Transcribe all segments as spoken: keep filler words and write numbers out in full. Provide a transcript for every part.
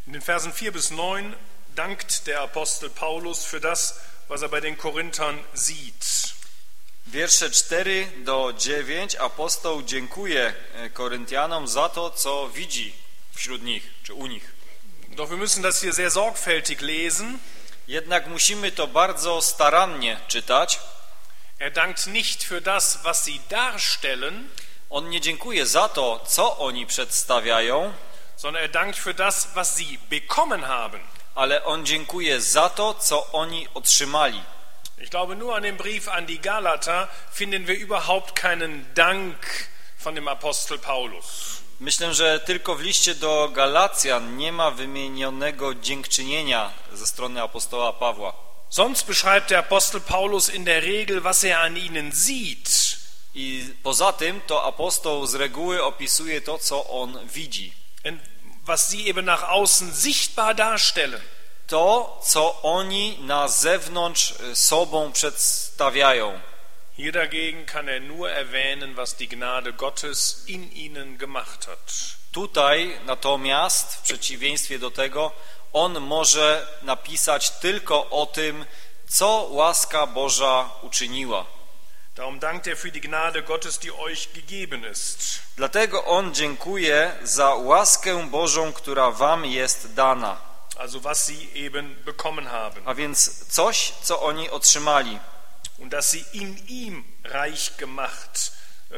In den Versen vier bis neun dankt der Apostel Paulus für das, was er bei den Korinthern sieht. Wiersze cztery do dziewięć apostoł dziękuje Koryntianom za to, co widzi wśród nich, czy u nich. Doch wir müssen das hier sehr sorgfältig lesen. Jednak musimy to bardzo starannie czytać. Er dankt nicht für das, was sie darstellen, On nie dziękuje za to, co oni przedstawiają, sondern er dankt für das, was sie bekommen haben. ale on dziękuje za to, co oni otrzymali. Ich glaube, nur an dem Brief an die Galater finden wir überhaupt keinen Dank von dem Apostel Paulus. Myślę, że tylko w liście do Galacjan nie ma wymienionego dziękczynienia ze strony apostoła Pawła. Sonst beschreibt der Apostel Paulus in der Regel, was er an ihnen sieht. I poza tym to apostoł z reguły opisuje to, co on widzi. Was sie eben nach außen sichtbar darstellen. To, co oni na zewnątrz sobą przedstawiają. Hier dagegen kann er nur erwähnen, was die Gnade Gottes in ihnen gemacht hat. Tutaj natomiast, w przeciwieństwie do tego, on może napisać tylko o tym, co łaska Boża uczyniła. Darum dankt er für die Gnade Gottes, die euch gegeben ist. Dlatego on dziękuje za łaskę Bożą, która wam jest dana. Also was sie eben bekommen haben. A więc coś, co oni otrzymali. Und dass sie in ihm reich gemacht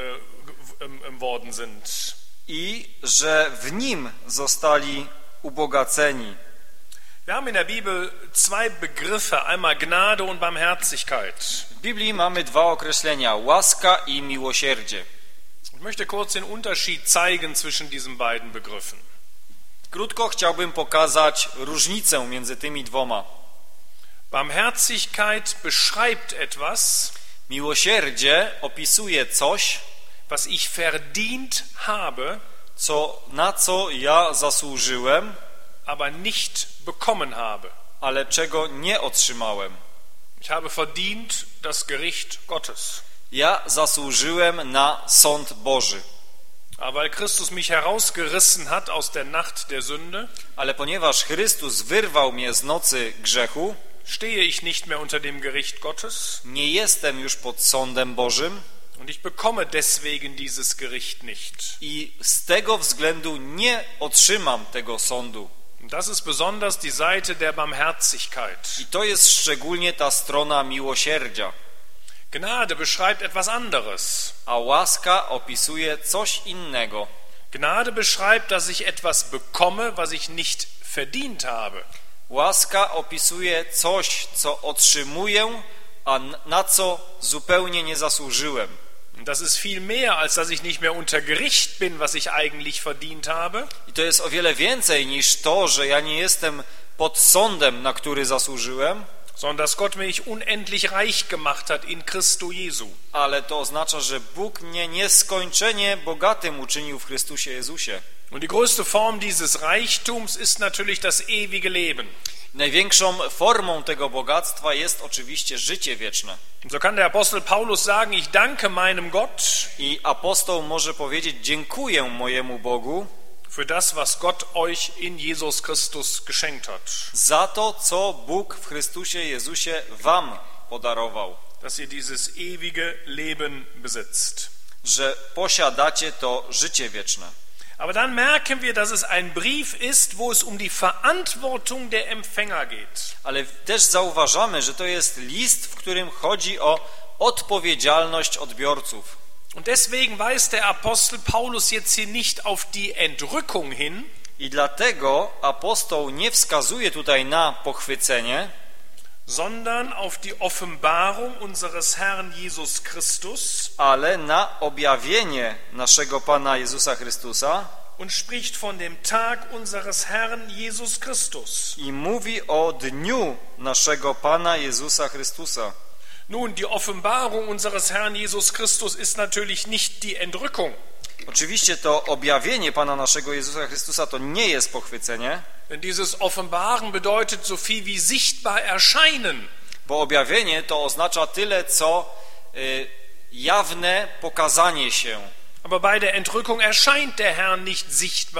äh, worden sind. I że w nim zostali ubogaceni. Wir haben in der Bibel zwei Begriffe, einmal Gnade und Barmherzigkeit. W Biblii mamy dwa określenia, łaska i miłosierdzie. Ich möchte kurz den Unterschied zeigen zwischen diesen beiden Begriffen. Krótko chciałbym pokazać różnicę między tymi dwoma. Barmherzigkeit beschreibt etwas, miłosierdzie opisuje coś, was ich verdient habe, co, na co ja zasłużyłem, aber nicht bekommen habe. Ale czego nie otrzymałem. Ich habe verdient das Gericht Gottes. Ja zasłużyłem na sąd Boży. Aber weil Christus mich herausgerissen hat aus der Nacht der Sünde, ale ponieważ Chrystus wyrwał mnie z nocy grzechu, stehe ich nicht mehr unter dem Gericht Gottes. Nie jestem już pod sądem Bożym. Und ich bekomme deswegen dieses Gericht nicht. I z tego względu nie otrzymam tego sądu. Das ist besonders die Seite der Barmherzigkeit. I to jest szczególnie ta strona miłosierdzia. Gnade beschreibt etwas anderes. A łaska opisuje coś innego. Gnade beschreibt, dass ich etwas bekomme, was ich nicht verdient habe. Łaska opisuje coś, co otrzymuję, a na co zupełnie nie zasłużyłem. Das ist viel mehr, als dass ich nicht mehr unter Gericht bin, was ich eigentlich verdient habe. I to jest o wiele więcej niż to, że ja nie jestem pod sądem, na który zasłużyłem, sondern dass Gott mich unendlich reich gemacht hat in Christo Jesu. Ale to oznacza, że Bóg mnie nieskończenie bogatym uczynił w Chrystusie Jezusie. Und die größte Form dieses Reichtums ist natürlich das ewige Leben. Największą formą tego bogactwa jest oczywiście życie wieczne. So kann der Apostel Paulus sagen, ich danke meinem Gott. I apostoł może powiedzieć, dziękuję mojemu Bogu für das, was Gott euch in Jesus Christus geschenkt hat. Za to, co Bóg w Chrystusie Jezusie wam podarował. Dass ihr dieses ewige Leben besitzt. Że posiadacie to życie wieczne. Aber dann merken wir, dass es ein Brief ist, wo es um die Verantwortung der Empfänger geht. Ale też zauważamy, że to jest list, w którym chodzi o odpowiedzialność odbiorców. Und deswegen weist der Apostel Paulus jetzt hier nicht auf die Entrückung hin. I dlatego apostoł nie wskazuje tutaj na pochwycenie, sondern auf die Offenbarung unseres Herrn Jesus Christus, ale na objawienie naszego Pana Jezusa Chrystusa und spricht von dem Tag unseres Herrn Jesus Christus. I mówi o dniu naszego Pana Jezusa Chrystusa. Nun, die Offenbarung unseres Herrn Jesus Christus ist natürlich nicht die Entrückung. Oczywiście to objawienie Pana naszego Jezusa Chrystusa to nie jest pochwycenie. Denn dieses Offenbaren bedeutet so viel wie sichtbar erscheinen. Bo objawienie to oznacza tyle, co y, jawne pokazanie się. Aber bei der Entrückung erscheint der Herr nicht sichtbar.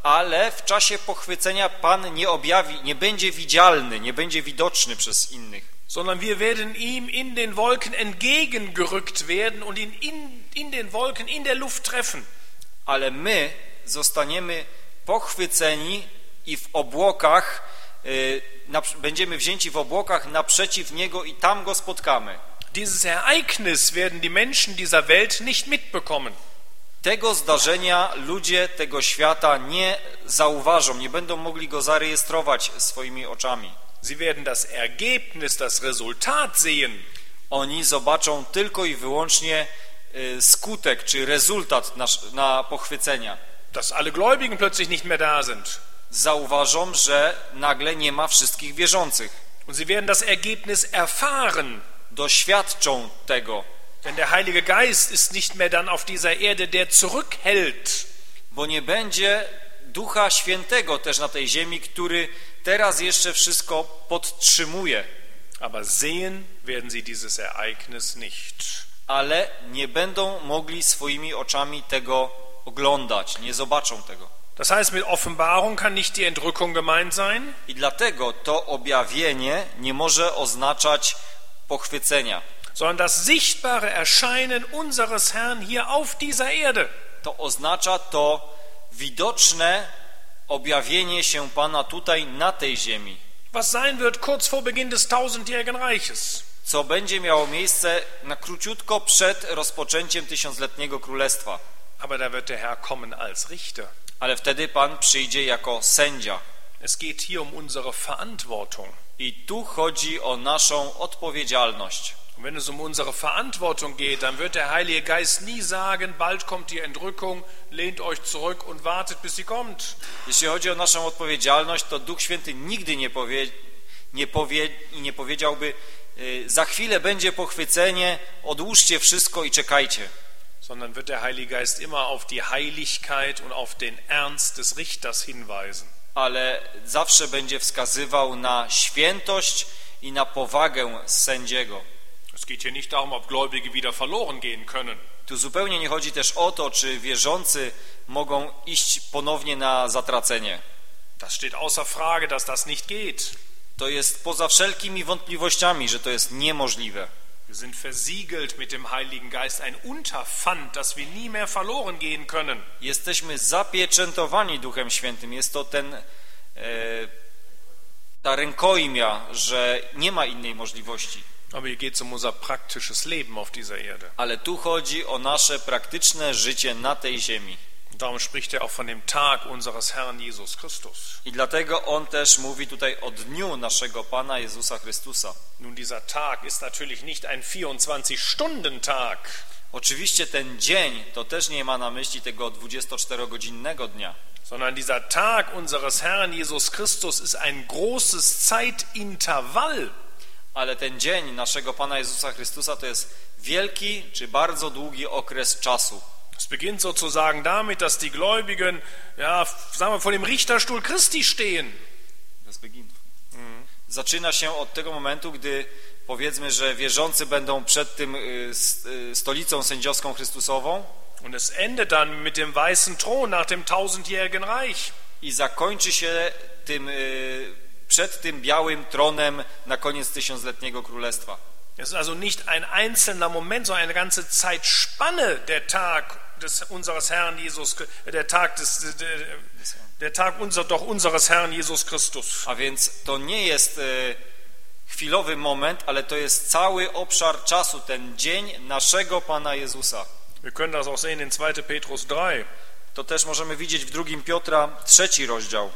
ale w czasie pochwycenia Pan nie objawi, nie będzie widzialny, nie będzie widoczny przez innych. Sondern wir werden ihm in den Wolken entgegengerückt werden und ihn in, in den Wolken, in der Luft treffen. Ale my zostaniemy pochwyceni i w obłokach, yy, na, będziemy wzięci w obłokach naprzeciw Niego i tam Go spotkamy. Dieses Ereignis werden die Menschen dieser Welt nicht mitbekommen. Tego zdarzenia ludzie tego świata nie zauważą, nie będą mogli go zarejestrować swoimi oczami. Sie werden das Ergebnis, das Resultat sehen. Oni zobaczą tylko i wyłącznie y, skutek czy rezultat na, na pochwycenia. Dass alle Gläubigen plötzlich nicht mehr da sind. Zauważą, że nagle nie ma wszystkich wierzących. Und sie werden das Ergebnis erfahren. Doświadczą tego. Denn der Heilige Geist ist nicht mehr dann auf dieser Erde, der zurückhält. Bo nie będzie Ducha Świętego też na tej ziemi, który teraz jeszcze wszystko podtrzymuje. Aber sehen werden sie dieses Ereignis nicht. Ale nie będą mogli swoimi oczami tego oglądać, nie zobaczą tego. Das heißt, mit Offenbarung kann nicht die Entrückung gemeint sein. I dlatego to objawienie nie może oznaczać pochwycenia. Sondern das sichtbare Erscheinen unseres Herrn hier auf dieser Erde. To oznacza to widoczne objawienie się Pana tutaj na tej ziemi. Was sein wird kurz vor Beginn des tausendjährigen Reiches. Co będzie miało miejsce na króciutko przed rozpoczęciem tysiącletniego królestwa. Aber da wird der Herr kommen als Richter. Ale wtedy Pan przyjdzie jako sędzia. Es geht hier um unsere Verantwortung. I tu chodzi o naszą odpowiedzialność. Und wenn es um unsere Verantwortung geht, dann wird der Heilige Geist nie sagen, bald kommt die Entrückung, lehnt euch zurück und wartet, bis sie kommt. Jeśli chodzi o naszą odpowiedzialność, to Duch Święty nigdy nie powie, nie powie i nie powiedziałby, y, za chwilę będzie pochwycenie, odłóżcie wszystko i czekajcie. Sondern wird der Heilige Geist immer auf die Heiligkeit und auf den Ernst des Richters hinweisen. Ale zawsze będzie wskazywał na świętość i na powagę sędziego. Es geht hier nicht darum, ob Gläubige wieder verloren gehen können. Tu zupełnie nie chodzi też o to, czy wierzący mogą iść ponownie na zatracenie. Das steht außer Frage, dass das nicht geht. To jest poza wszelkimi wątpliwościami, że to jest niemożliwe. Wir sind versiegelt mit dem Heiligen Geist, ein Unterpfand, dass wir nie mehr verloren gehen können. Jesteśmy zapieczętowani Duchem Świętym. Jest to ten, e, ta rękojmia, że nie ma innej możliwości. Aber hier geht es um unser praktisches Leben auf dieser Erde. Ale tu chodzi o nasze praktyczne życie na tej ziemi. Darum spricht er auch von dem Tag unseres Herrn Jesus Christus. I dlatego on też mówi tutaj o dniu naszego Pana Jezusa Chrystusa. Nun, dieser Tag ist natürlich nicht ein vierundzwanzig-Stunden-Tag. Oczywiście ten dzień to też nie ma na myśli tego dwudziestoczterogodzinnego dnia. Sondern dieser Tag unseres Herrn Jesus Christus ist ein großes Zeitintervall. Ale ten dzień naszego Pana Jezusa Chrystusa to jest wielki czy bardzo długi okres czasu. Es beginnt sozusagen damit, dass die Gläubigen, ja, sagen wir, vor dem Richterstuhl Christi stehen. Das beginnt. Mhm. Zaczyna się od tego momentu, gdy powiedzmy, że wierzący będą przed tym stolicą sędziowską Chrystusową. Und es endet dann mit dem weißen Thron nach dem tausendjährigen Reich. I zakończy się tym przed tym białym tronem na koniec tysiącletniego królestwa. Es ist also nicht ein einzelner Moment, sondern eine ganze Zeitspanne, der Tag des unseres Herrn Jesus, der Tag des der, der Tag unser doch unseres Herrn Jesus Christus. A więc to nie jest e, chwilowy moment, ale to jest cały obszar czasu, ten dzień naszego Pana Jezusa. Wir können das auch sehen in zweiter Petrus drei. To też możemy widzieć w drugim Piotra, trzeci rozdział.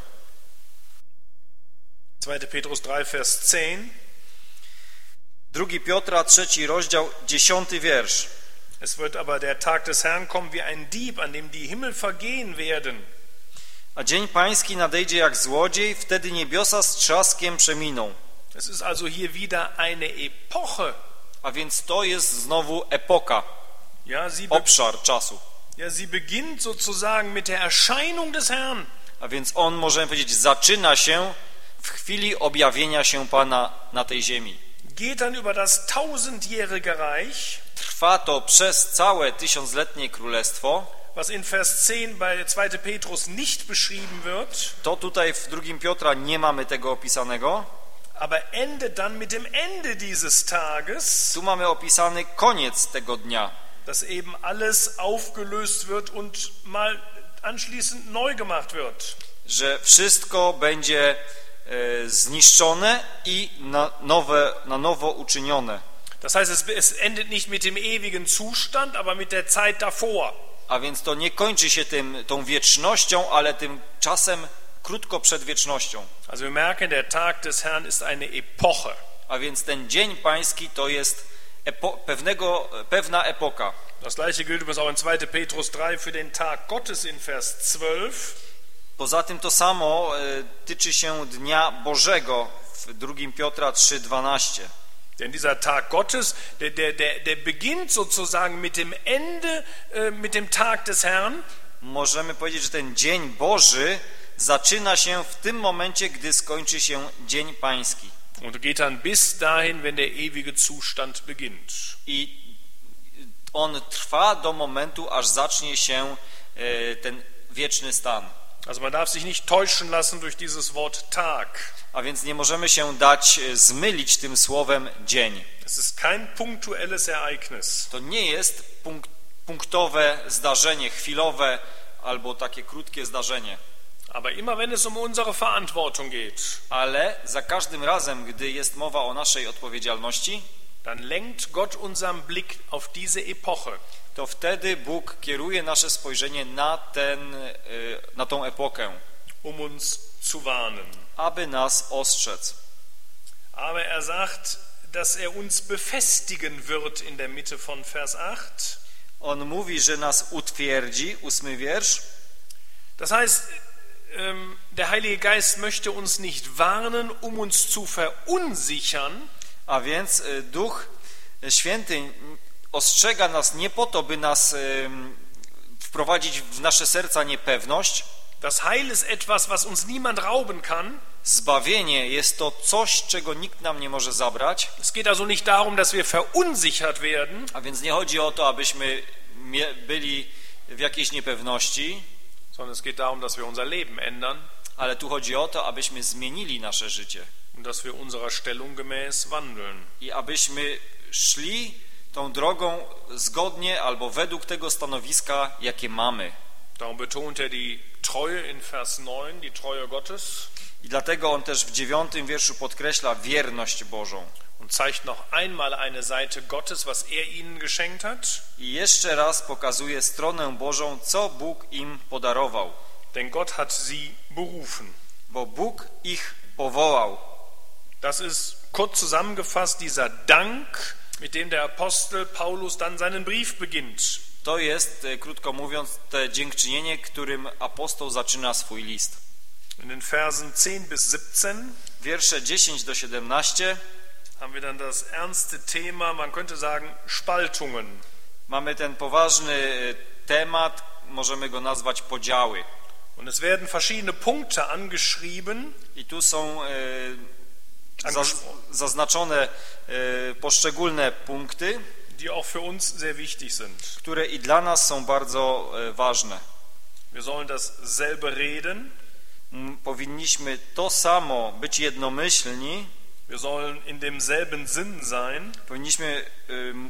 zweiter Petrus drei, Vers zehn. drugi Piotra, trzeci rozdział, dziesiąty wiersz. Es wird aber der Tag des Herrn kommen wie ein Dieb, an dem die Himmel vergehen werden. A dzień pański nadejdzie jak złodziej, wtedy niebiosa z trzaskiem przeminą. Es ist also hier wieder eine Epoche. A więc to jest znowu epoka, ja, sie obszar czasu. Ja, sie beginnt sozusagen mit der Erscheinung des Herrn. A więc on, możemy powiedzieć, zaczyna się w chwili objawienia się Pana na tej ziemi. Geht dann über das tausendjährige Reich. Trwa to przez całe tysiącletnie królestwo. was in Vers zehn bei zweiter Petrus nicht beschrieben wird, to tutaj w drugim Piotra nie mamy tego opisanego, aber endet dann mit dem Ende dieses Tages, tu mamy opisany koniec tego dnia, dass eben alles aufgelöst wird und mal anschließend neu gemacht wird. że wszystko będzie e, zniszczone i na, nowe, na nowo uczynione. Das heißt, es, es endet nicht mit dem ewigen Zustand, aber mit der Zeit davor. A więc to nie kończy się tym, tą wiecznością, ale tym czasem krótko przed wiecznością. Also wir merken, der Tag des Herrn ist eine Epoche. A więc ten dzień pański to jest epo, pewnego, pewna epoka. Das gleiche gilt übrigens auch in zweiter Petrus drei für den Tag Gottes in Vers zwölf. Poza tym to samo e, tyczy się Dnia Bożego w drugim Piotra trzy dwanaście. Denn dieser Tag Gottes, der, der, der, der beginnt sozusagen mit dem Ende, äh, mit dem Tag des Herrn. Możemy powiedzieć, że ten Dzień Boży zaczyna się w tym momencie, gdy skończy się Dzień Pański. Und geht dann bis dahin, wenn der ewige Zustand beginnt. I on trwa do momentu, aż zacznie się e, ten wieczny stan. Also man darf sich nicht täuschen lassen durch dieses Wort Tag. A więc nie możemy się dać zmylić tym słowem dzień. Es ist kein punktuelles Ereignis. To nie jest punkt, punktowe zdarzenie, chwilowe albo takie krótkie zdarzenie. Aber immer wenn es um unsere Verantwortung geht, Ale za każdym razem, gdy jest mowa o naszej odpowiedzialności, dann lenkt Gott unseren Blick auf diese Epoche. to wtedy Bóg kieruje nasze spojrzenie na, ten, na tą epokę, um uns zu warnen. aby nas ostrzec. Aber er sagt, dass er uns befestigen wird in der Mitte von Vers acht. On mówi, że nas utwierdzi, ósmy wiersz. Das heißt, der Heilige Geist möchte uns nicht warnen, um uns zu verunsichern. A więc Duch Święty ostrzega nas nie po to, by nas wprowadzić w nasze serca niepewność. Das Heil ist etwas, was uns niemand rauben kann. Zbawienie jest to coś, czego nikt nam nie może zabrać. Es geht also nicht darum, dass wir verunsichert werden. A więc nie chodzi o to, abyśmy byli w jakiejś niepewności, sondern es geht darum, dass wir unser Leben ändern. Ale tu chodzi o to, abyśmy zmienili nasze życie. Und dass wir unserer Stellung gemäß wandeln. I abyśmy szli tą drogą zgodnie albo według tego stanowiska, jakie mamy. Darum betont er die Treue in Vers neun, die Treue Gottes. I dlatego on też w dziewiątym wierszu podkreśla wierność Bożą. Und zeigt noch einmal eine Seite Gottes, was er ihnen geschenkt hat. I jeszcze raz pokazuje stronę Bożą, co Bóg im podarował. Denn Gott hat sie berufen. Bo Bóg ich powołał. Das ist kurz zusammengefasst dieser Dank, mit dem der Apostel Paulus dann seinen Brief beginnt. To jest, krótko mówiąc, to dziękczynienie, którym apostoł zaczyna swój list. In den Versen zehn bis siebzehn wiersze dziesięć do siedemnastu haben wir dann das ernste Thema, man könnte sagen, Spaltungen. Mamy ten poważny temat, możemy go nazwać podziały. Und es werden verschiedene Punkte angeschrieben. I tu są e, zaz, zaznaczone e, poszczególne punkty, die auch für uns sehr wichtig sind. które i dla nas są bardzo e, ważne. Wir sollen dasselbe reden. Powinniśmy to samo być jednomyślni. Wir sollen in demselben Sinn sein. Powinniśmy um,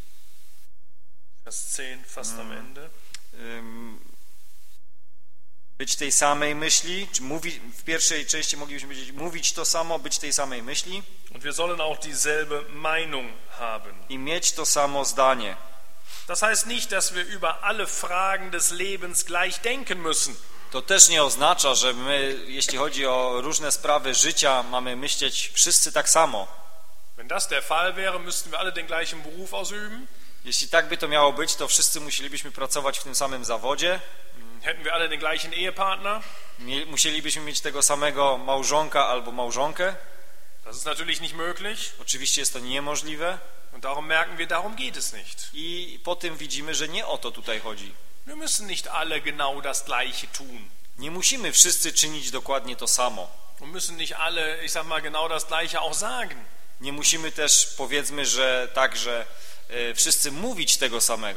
Vers zehn fast um, am Ende. Um, być tej samej myśli, czy mówi, w pierwszej części moglibyśmy powiedzieć mówić to samo, być tej samej myśli. Und wir sollen auch dieselbe Meinung haben. I mieć to samo zdanie. Das heißt nicht, dass wir über alle Fragen des Lebens gleich denken müssen. To też nie oznacza, że my, jeśli chodzi o różne sprawy życia, mamy myśleć wszyscy tak samo. Wenn das der Fall wäre, müssten wir alle den gleichen Beruf ausüben. Jeśli tak by to miało być, to wszyscy musielibyśmy pracować w tym samym zawodzie. Hätten wir alle den gleichen Ehepartner. Musielibyśmy mieć tego samego małżonka albo małżonkę. Das ist natürlich nicht möglich. Oczywiście jest to niemożliwe. Und darum merken wir, darum geht es nicht. I po tym widzimy, że nie o to tutaj chodzi. Wir müssen nicht alle genau das Gleiche tun. Nie musimy wszyscy czynić dokładnie to samo. Und müssen nicht alle, ich sag mal, genau das Gleiche auch sagen. Nie musimy też, powiedzmy, że tak, że e, wszyscy mówić tego samego.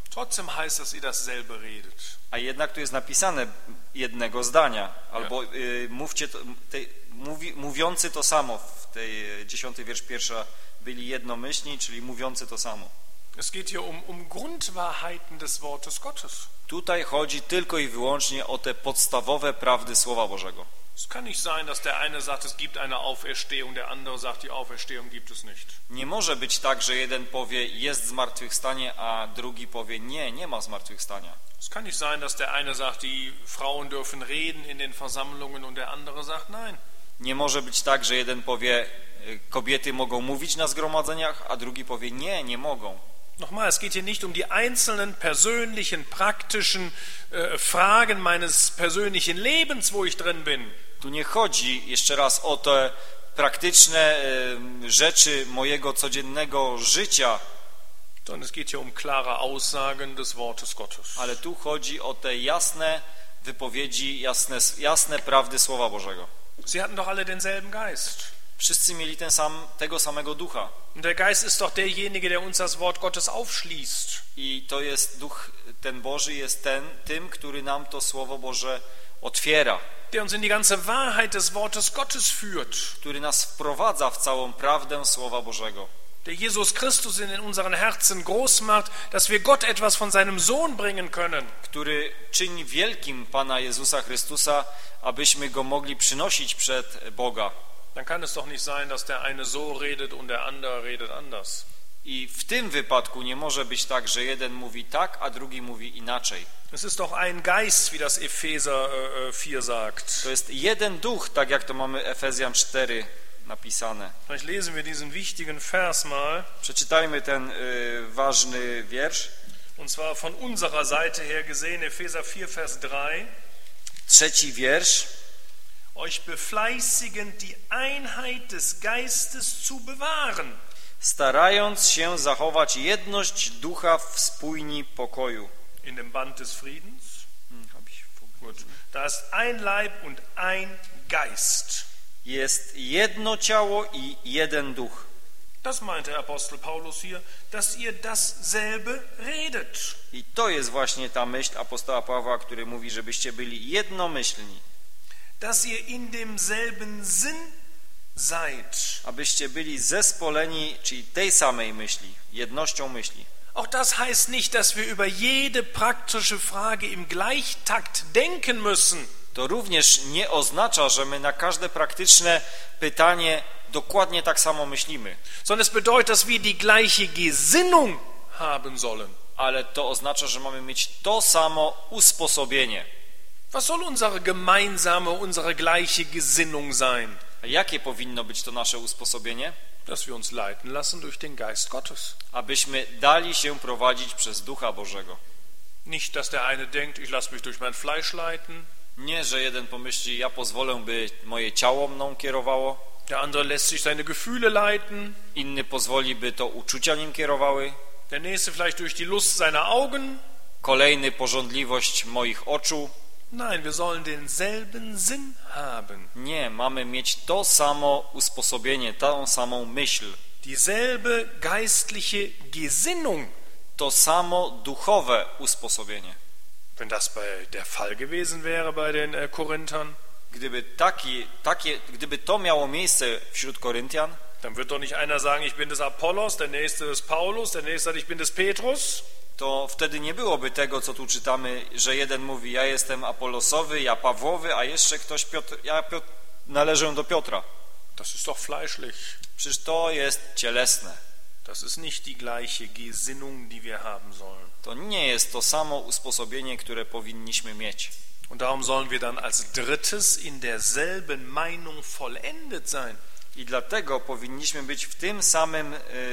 Trotzdem heißt es, ihr dasselbe redet. A jednak tu jest napisane jednego zdania, albo y, mówcie to, te, mówi, mówiący to samo, w tej dziesiąty wiersz pierwsza byli jednomyślni, czyli mówiący to samo. Es geht hier um, um Grundwahrheiten des Wortes Gottes. Tutaj chodzi tylko i wyłącznie o te podstawowe prawdy Słowa Bożego. Es kann nicht sein, dass der eine sagt, es gibt eine Auferstehung, der andere sagt, die Auferstehung gibt es nicht. Nie może być tak, że jeden powie jest zmartwychwstanie, a drugi powie nie, nie ma zmartwychwstania. Es kann nicht sein, dass der eine sagt, die Frauen dürfen reden in den Versammlungen und der andere sagt nein. Nie może być tak, że jeden powie kobiety mogą mówić na zgromadzeniach, a drugi powie nie, nie mogą. Nochmal, es geht hier nicht um die einzelnen persönlichen, praktischen äh, Fragen meines persönlichen Lebens, wo ich drin bin. Tu nie chodzi jeszcze raz o te praktyczne y, rzeczy mojego codziennego życia, Sondern es geht hier um klare Aussagen des Wortes Gottes. ale tu chodzi o te jasne wypowiedzi, jasne, jasne prawdy Słowa Bożego. Sie hatten doch alle denselben Geist. Wszyscy mieli ten sam, tego samego ducha. Und der Geist ist doch derjenige, der uns das Wort Gottes aufschließt. I to jest duch, ten Boży jest ten, tym, który nam to Słowo Boże otwiera, Der uns in die ganze Wahrheit des Wortes Gottes führt. który nas wprowadza w całą prawdę Słowa Bożego. Der Jesus Christus in unseren Herzen groß macht, dass wir Gott etwas von seinem Sohn bringen können. Który czyni wielkim Pana Jezusa Chrystusa, abyśmy Go mogli przynosić przed Boga. Dann kann es doch nicht sein, dass der eine so redet und der andere redet anders. I w tym wypadku nie może być tak, że jeden mówi tak, a drugi mówi inaczej. Es ist doch ein Geist, wie das Epheser vier sagt. To jest jeden duch, tak jak to mamy Efezjan cztery napisane. Vielleicht lesen wir diesen wichtigen Vers mal. Przeczytajmy ten y, ważny wiersz. Und zwar von unserer Seite her gesehen, Epheser vier, Vers drei. Trzeci wiersz. Euch befleißigend die Einheit des Geistes zu bewahren. Starając się zachować jedność ducha w spójni pokoju. In dem Band des Friedens. Hmm, hab ich Gut. Da ist ein Leib und ein Geist. Jest jedno ciało i jeden duch. Das meint der Apostel Paulus hier, dass ihr dasselbe redet. I to jest właśnie ta myśl apostoła Pawła, który mówi, żebyście byli jednomyślni. Dass ihr in demselben Sinn seid. Abyście byli zespoleni, czyli tej samej myśli, jednością myśli. Auch das heißt nicht, dass wir über jede praktische Frage im Gleichtakt denken müssen. To również nie oznacza, że my na każde praktyczne pytanie dokładnie tak samo myślimy. Sondern es bedeutet, dass wir die gleiche Gesinnung haben sollen. Ale to oznacza, że mamy mieć to samo usposobienie. Was soll unsere gemeinsame, unsere gleiche Gesinnung sein? A jakie powinno być to nasze usposobienie? Dass wir uns leiten lassen durch den Geist Gottes. Abyśmy dali się prowadzić przez Ducha Bożego. Nicht, dass der eine denkt, ich lasse mich durch mein Fleisch leiten. Nie, że jeden pomyśli, ja pozwolę, by moje ciało mną kierowało. Der andere lässt sich seine Gefühle leiten. Inny pozwoli, by to uczucia nim kierowały. Der nächste vielleicht durch die Lust seiner Augen. Kolejny pożądliwość moich oczu. Nein, wir sollen denselben Sinn haben. Nie, mamy mieć to samo usposobienie, tą samą myśl. Dieselbe geistliche Gesinnung. To samo duchowe usposobienie. Wenn das bei der Fall gewesen wäre bei den äh, Korinthern, Gdyby, taki, takie, gdyby to miało miejsce wśród Koryntian, dann wird doch nicht einer sagen, ich bin des Apollos, der nächste des Paulus, der nächste sagt, ich bin des Petrus. to wtedy nie byłoby tego, co tu czytamy, że jeden mówi, ja jestem Apollosowy, ja Pawłowy, a jeszcze ktoś, Piotr, ja Piotr, należę do Piotra. Das ist doch fleischlich. Przecież to jest cielesne. Das ist nicht die gleiche Gesinnung, die wir haben sollen. To nie jest to samo usposobienie, które powinniśmy mieć. Und darum sollen wir dann als drittes in derselben Meinung vollendet sein. I dlatego powinniśmy być w tym samym,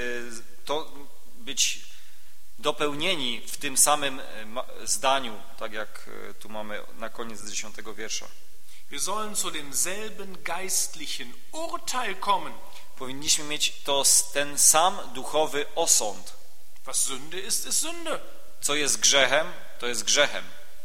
to być dopełnieni w tym samym zdaniu, tak jak tu mamy na koniec dziesiątego wiersza. Wir sollen zu demselben geistlichen Urteil kommen. Powinniśmy mieć to ten sam duchowy osąd. Was Sünde ist, ist Sünde. Co jest grzechem, to jest grzechem.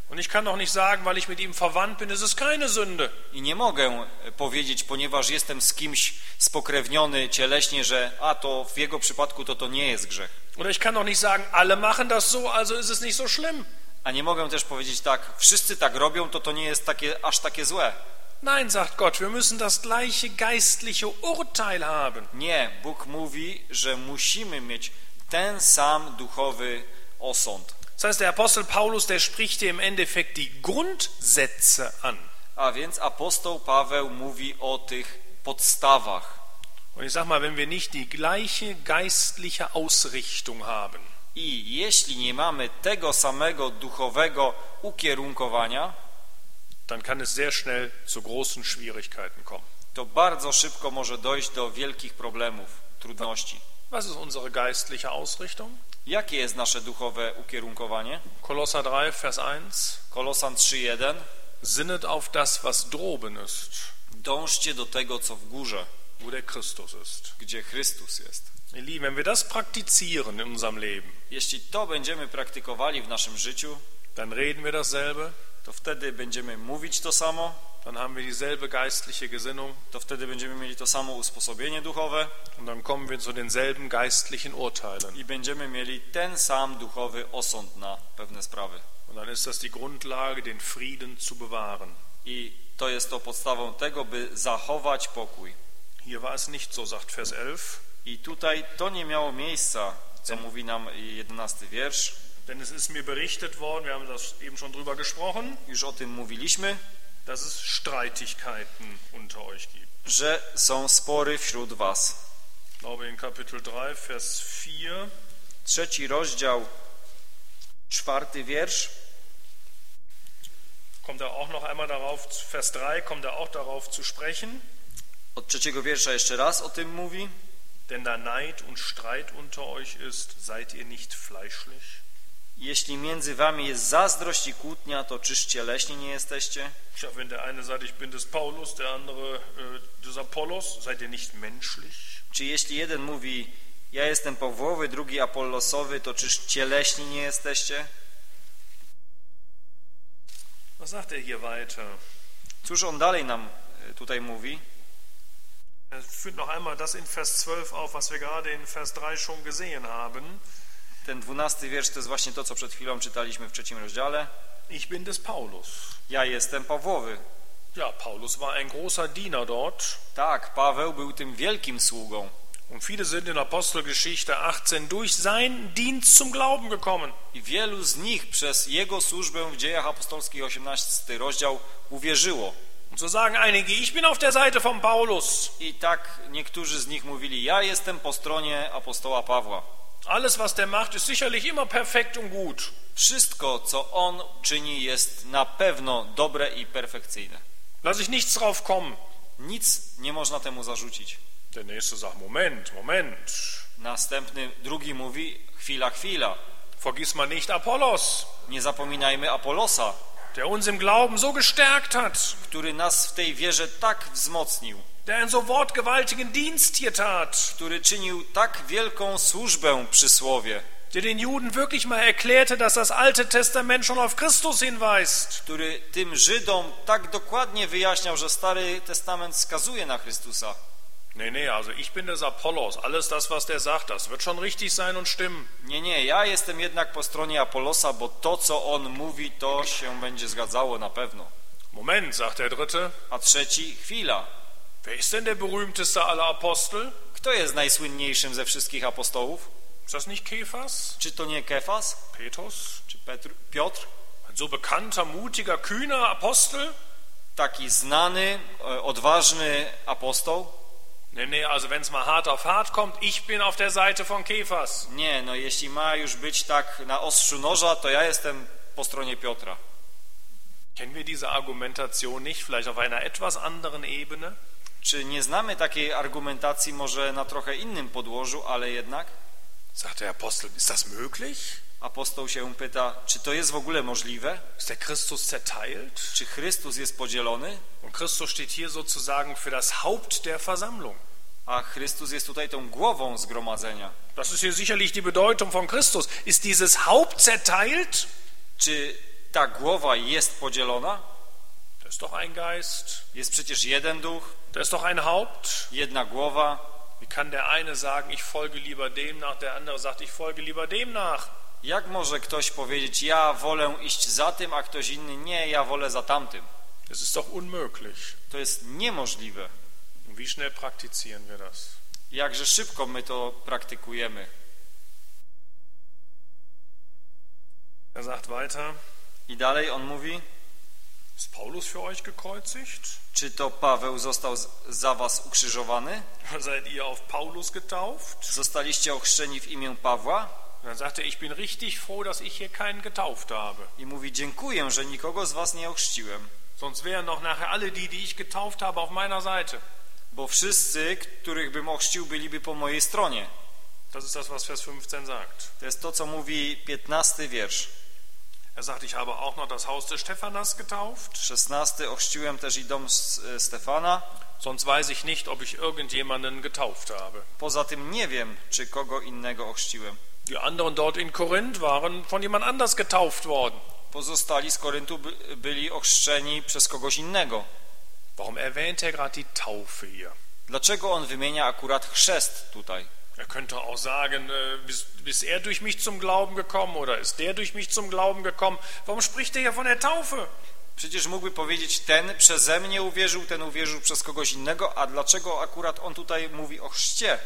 Und ich kann doch nicht sagen, weil ich mit ihm verwandt bin, ist es keine Sünde. I nie mogę powiedzieć, ponieważ jestem z kimś spokrewniony cieleśnie, że a to w jego przypadku to to nie jest grzech. Oder ich kann doch nicht sagen, alle machen das so, also ist es nicht so schlimm. A nie mogę też powiedzieć tak, wszyscy tak robią, to to nie jest takie, aż takie złe. Nein, sagt Gott, wir müssen das gleiche geistliche Urteil haben. Nie, Bóg mówi, że musimy mieć ten sam duchowy osąd. Das heißt, der Apostel Paulus, der spricht hier im Endeffekt die Grundsätze an. A więc apostoł Paweł mówi o tych podstawach. Und ich sag mal, wenn wir nicht die gleiche geistliche Ausrichtung haben, I jeśli nie mamy tego samego duchowego ukierunkowania, dann kann es sehr schnell zu großen Schwierigkeiten kommen. to bardzo szybko może dojść do wielkich problemów, trudności. Was ist unsere geistliche Ausrichtung? Jakie jest nasze duchowe ukierunkowanie? Kolosser drei, Vers eins. Kolosan trzy jeden. Sinnet auf das, was droben ist, Dążcie do tego, co w górze, wo der Christus ist. gdzie Chrystus jest. Ihr Lieben, wenn wir das praktizieren in unserem Leben, Jeśli to będziemy praktykowali w naszym życiu, dann reden wir dasselbe, to wtedy będziemy mówić to samo, dann haben wir dieselbe geistliche Gesinnung to wtedy będziemy mieli to samo usposobienie duchowe und dann kommen wir zu denselben geistlichen Urteilen. i będziemy mieli ten sam duchowy osąd na pewne sprawy. Und dann ist das die Grundlage, den Frieden zu bewahren. I to jest to podstawą tego, by zachować pokój. Hier war es nicht so, sagt Vers elf. I tutaj to nie miało miejsca, co mówi nam jedenasty wiersz. Denn es ist mir berichtet worden, wir haben das eben schon drüber gesprochen, Już o tym mówiliśmy, dass es Streitigkeiten unter euch gibt. że są spory wśród was. Ich glaube in Kapitel drei, Vers vier. Trzeci rozdział, czwarty wiersz. Kommt er auch noch einmal darauf, Vers drei, kommt er auch darauf zu sprechen. Od trzeciego wiersza jeszcze raz o tym mówi. Denn da Neid und Streit unter euch ist, seid ihr nicht fleischlich? Jeśli między wami jest zazdrość i kłótnia, to czyż cieleśni nie jesteście? Ja, wenn der eine sagt, ich bin des Paulus, der andere äh, des Apollos, seid ihr nicht menschlich? Czy jeśli jeden mówi, ja jestem Pawłowy, drugi Apollosowy, to czyż cieleśni nie jesteście? Was sagt er hier weiter? Cóż on dalej nam tutaj mówi? Er führt noch einmal das in Vers zwölf auf, was wir gerade in Vers drei schon gesehen haben. Ten dwunasty wiersz to jest właśnie to, co przed chwilą czytaliśmy w trzecim rozdziale. Ich bin des Paulus. Ja jestem Pawłowy. Ja, Paulus war ein großer Diener dort. Tak, Paweł był tym wielkim sługą. Und viele sind in Apostelgeschichte achtzehn durch seinen Dienst zum Glauben gekommen. I wielu z nich przez jego służbę w Dziejach Apostolskich osiemnasty rozdział uwierzyło. Und so sagen einige, ich bin auf der Seite von Paulus. I tak niektórzy z nich mówili, ja jestem po stronie apostoła Pawła. Alles, was der macht, ist sicherlich immer perfekt und gut. Wszystko, co on czyni, jest na pewno dobre i perfekcyjne. Lass ich nichts drauf kommen. Nic nie można temu zarzucić. Der nächste sagt, Moment, Moment. Następny, drugi mówi, chwila, chwila. Vergiss mal nicht Apollos, Nie zapominajmy Apollosa, der uns im Glauben so gestärkt hat, który nas w tej wierze tak wzmocnił, der einen so wortgewaltigen Dienst hier tat, który czynił tak wielką służbę przy słowie, der den Juden wirklich mal erklärte, dass das Alte Testament schon auf Christus hinweist. który tym Żydom tak dokładnie wyjaśniał, że Stary Testament wskazuje na Chrystusa. Nee, nee, also ich bin des Apollos. Alles das, was der sagt, das wird schon richtig sein und stimmen. Nie, nie, ja jestem jednak po stronie Apollosa, bo to, co on mówi, to się będzie zgadzało na pewno. Moment, sagt der Dritte. A trzeci, chwila. Wer ist denn der berühmteste aller Apostel? Kto jest najsłynniejszym ze wszystkich apostołów? Ist das nicht Kephas? Czy to nie Kefas? Petrus? Czy Petr, Piotr? Ein so bekannter, mutiger, kühner Apostel? Taki znany, odważny apostoł? Nee, nee, also wenn es mal hart auf hart kommt, ich bin auf der Seite von Kephas. Nie, no jeśli ma już być tak na ostrzu noża, to ja jestem po stronie Piotra. Kennen wir diese Argumentation nicht, vielleicht auf einer etwas anderen Ebene? Czy nie znamy takiej argumentacji może na trochę innym podłożu, ale jednak? Sagt der Apostel, ist das möglich? Apostoł się pyta, czy to jest w ogóle możliwe? Ist der Christus zerteilt? Czy Chrystus jest podzielony? Und Christus steht hier sozusagen für das Haupt der Versammlung. A Chrystus jest tutaj tą głową zgromadzenia. Das ist hier sicherlich die Bedeutung von Christus. Ist dieses Haupt zerteilt? Czy ta głowa jest podzielona, Da ist doch ein Geist, jest przecież jeden duch, da ist doch ein Haupt. jedna głowa. Wie kann der eine sagen, ich folge lieber dem nach, der andere sagt, ich folge lieber dem nach? Jak może ktoś powiedzieć, ja wolę iść za tym, a ktoś inny, nie, ja wolę za tamtym? Das ist doch unmöglich. To jest niemożliwe. Und wie schnell praktizieren wir das? Jakże szybko my to praktykujemy. Er sagt weiter, I dalej on mówi, ist Paulus für euch gekreuzigt? czy to Paweł został z- za was ukrzyżowany? Seid ihr auf Paulus getauft? Zostaliście ochrzczeni w imię Pawła? Und dann sagt er, ich bin richtig froh, dass ich hier keinen getauft habe. I mówi, dziękuję, że nikogo z was nie ochrzciłem, Sonst wären noch nachher alle die, die ich getauft habe, auf meiner Seite. bo wszyscy, których bym ochrzcił, byliby po mojej stronie. Das ist das, was Vers fünfzehn sagt. To jest to, co mówi piętnasty wiersz. Er sagt, ich habe auch noch das Haus des Stephanas getauft. szesnasty, ochrzciłem też i dom S- Stefana. Sonst weiß ich nicht, ob ich irgendjemanden getauft habe. Poza tym nie wiem, czy kogo innego ochrzciłem. Die anderen dort in Korinth waren von jemand anders getauft worden. Pozostali z Koryntu by, byli ochrzczeni przez kogoś innego. Warum erwähnt er gerade die Taufe hier? Dlaczego on wymienia akurat chrzest tutaj? Er könnte auch sagen, äh, bis, bis er durch mich zum Glauben gekommen oder ist der durch mich zum Glauben gekommen. Warum spricht er hier von der Taufe? Przecież mógłby powiedzieć, ten przeze mnie uwierzył, ten uwierzył przez kogoś innego, a dlaczego akurat on tutaj mówi o chrzcie?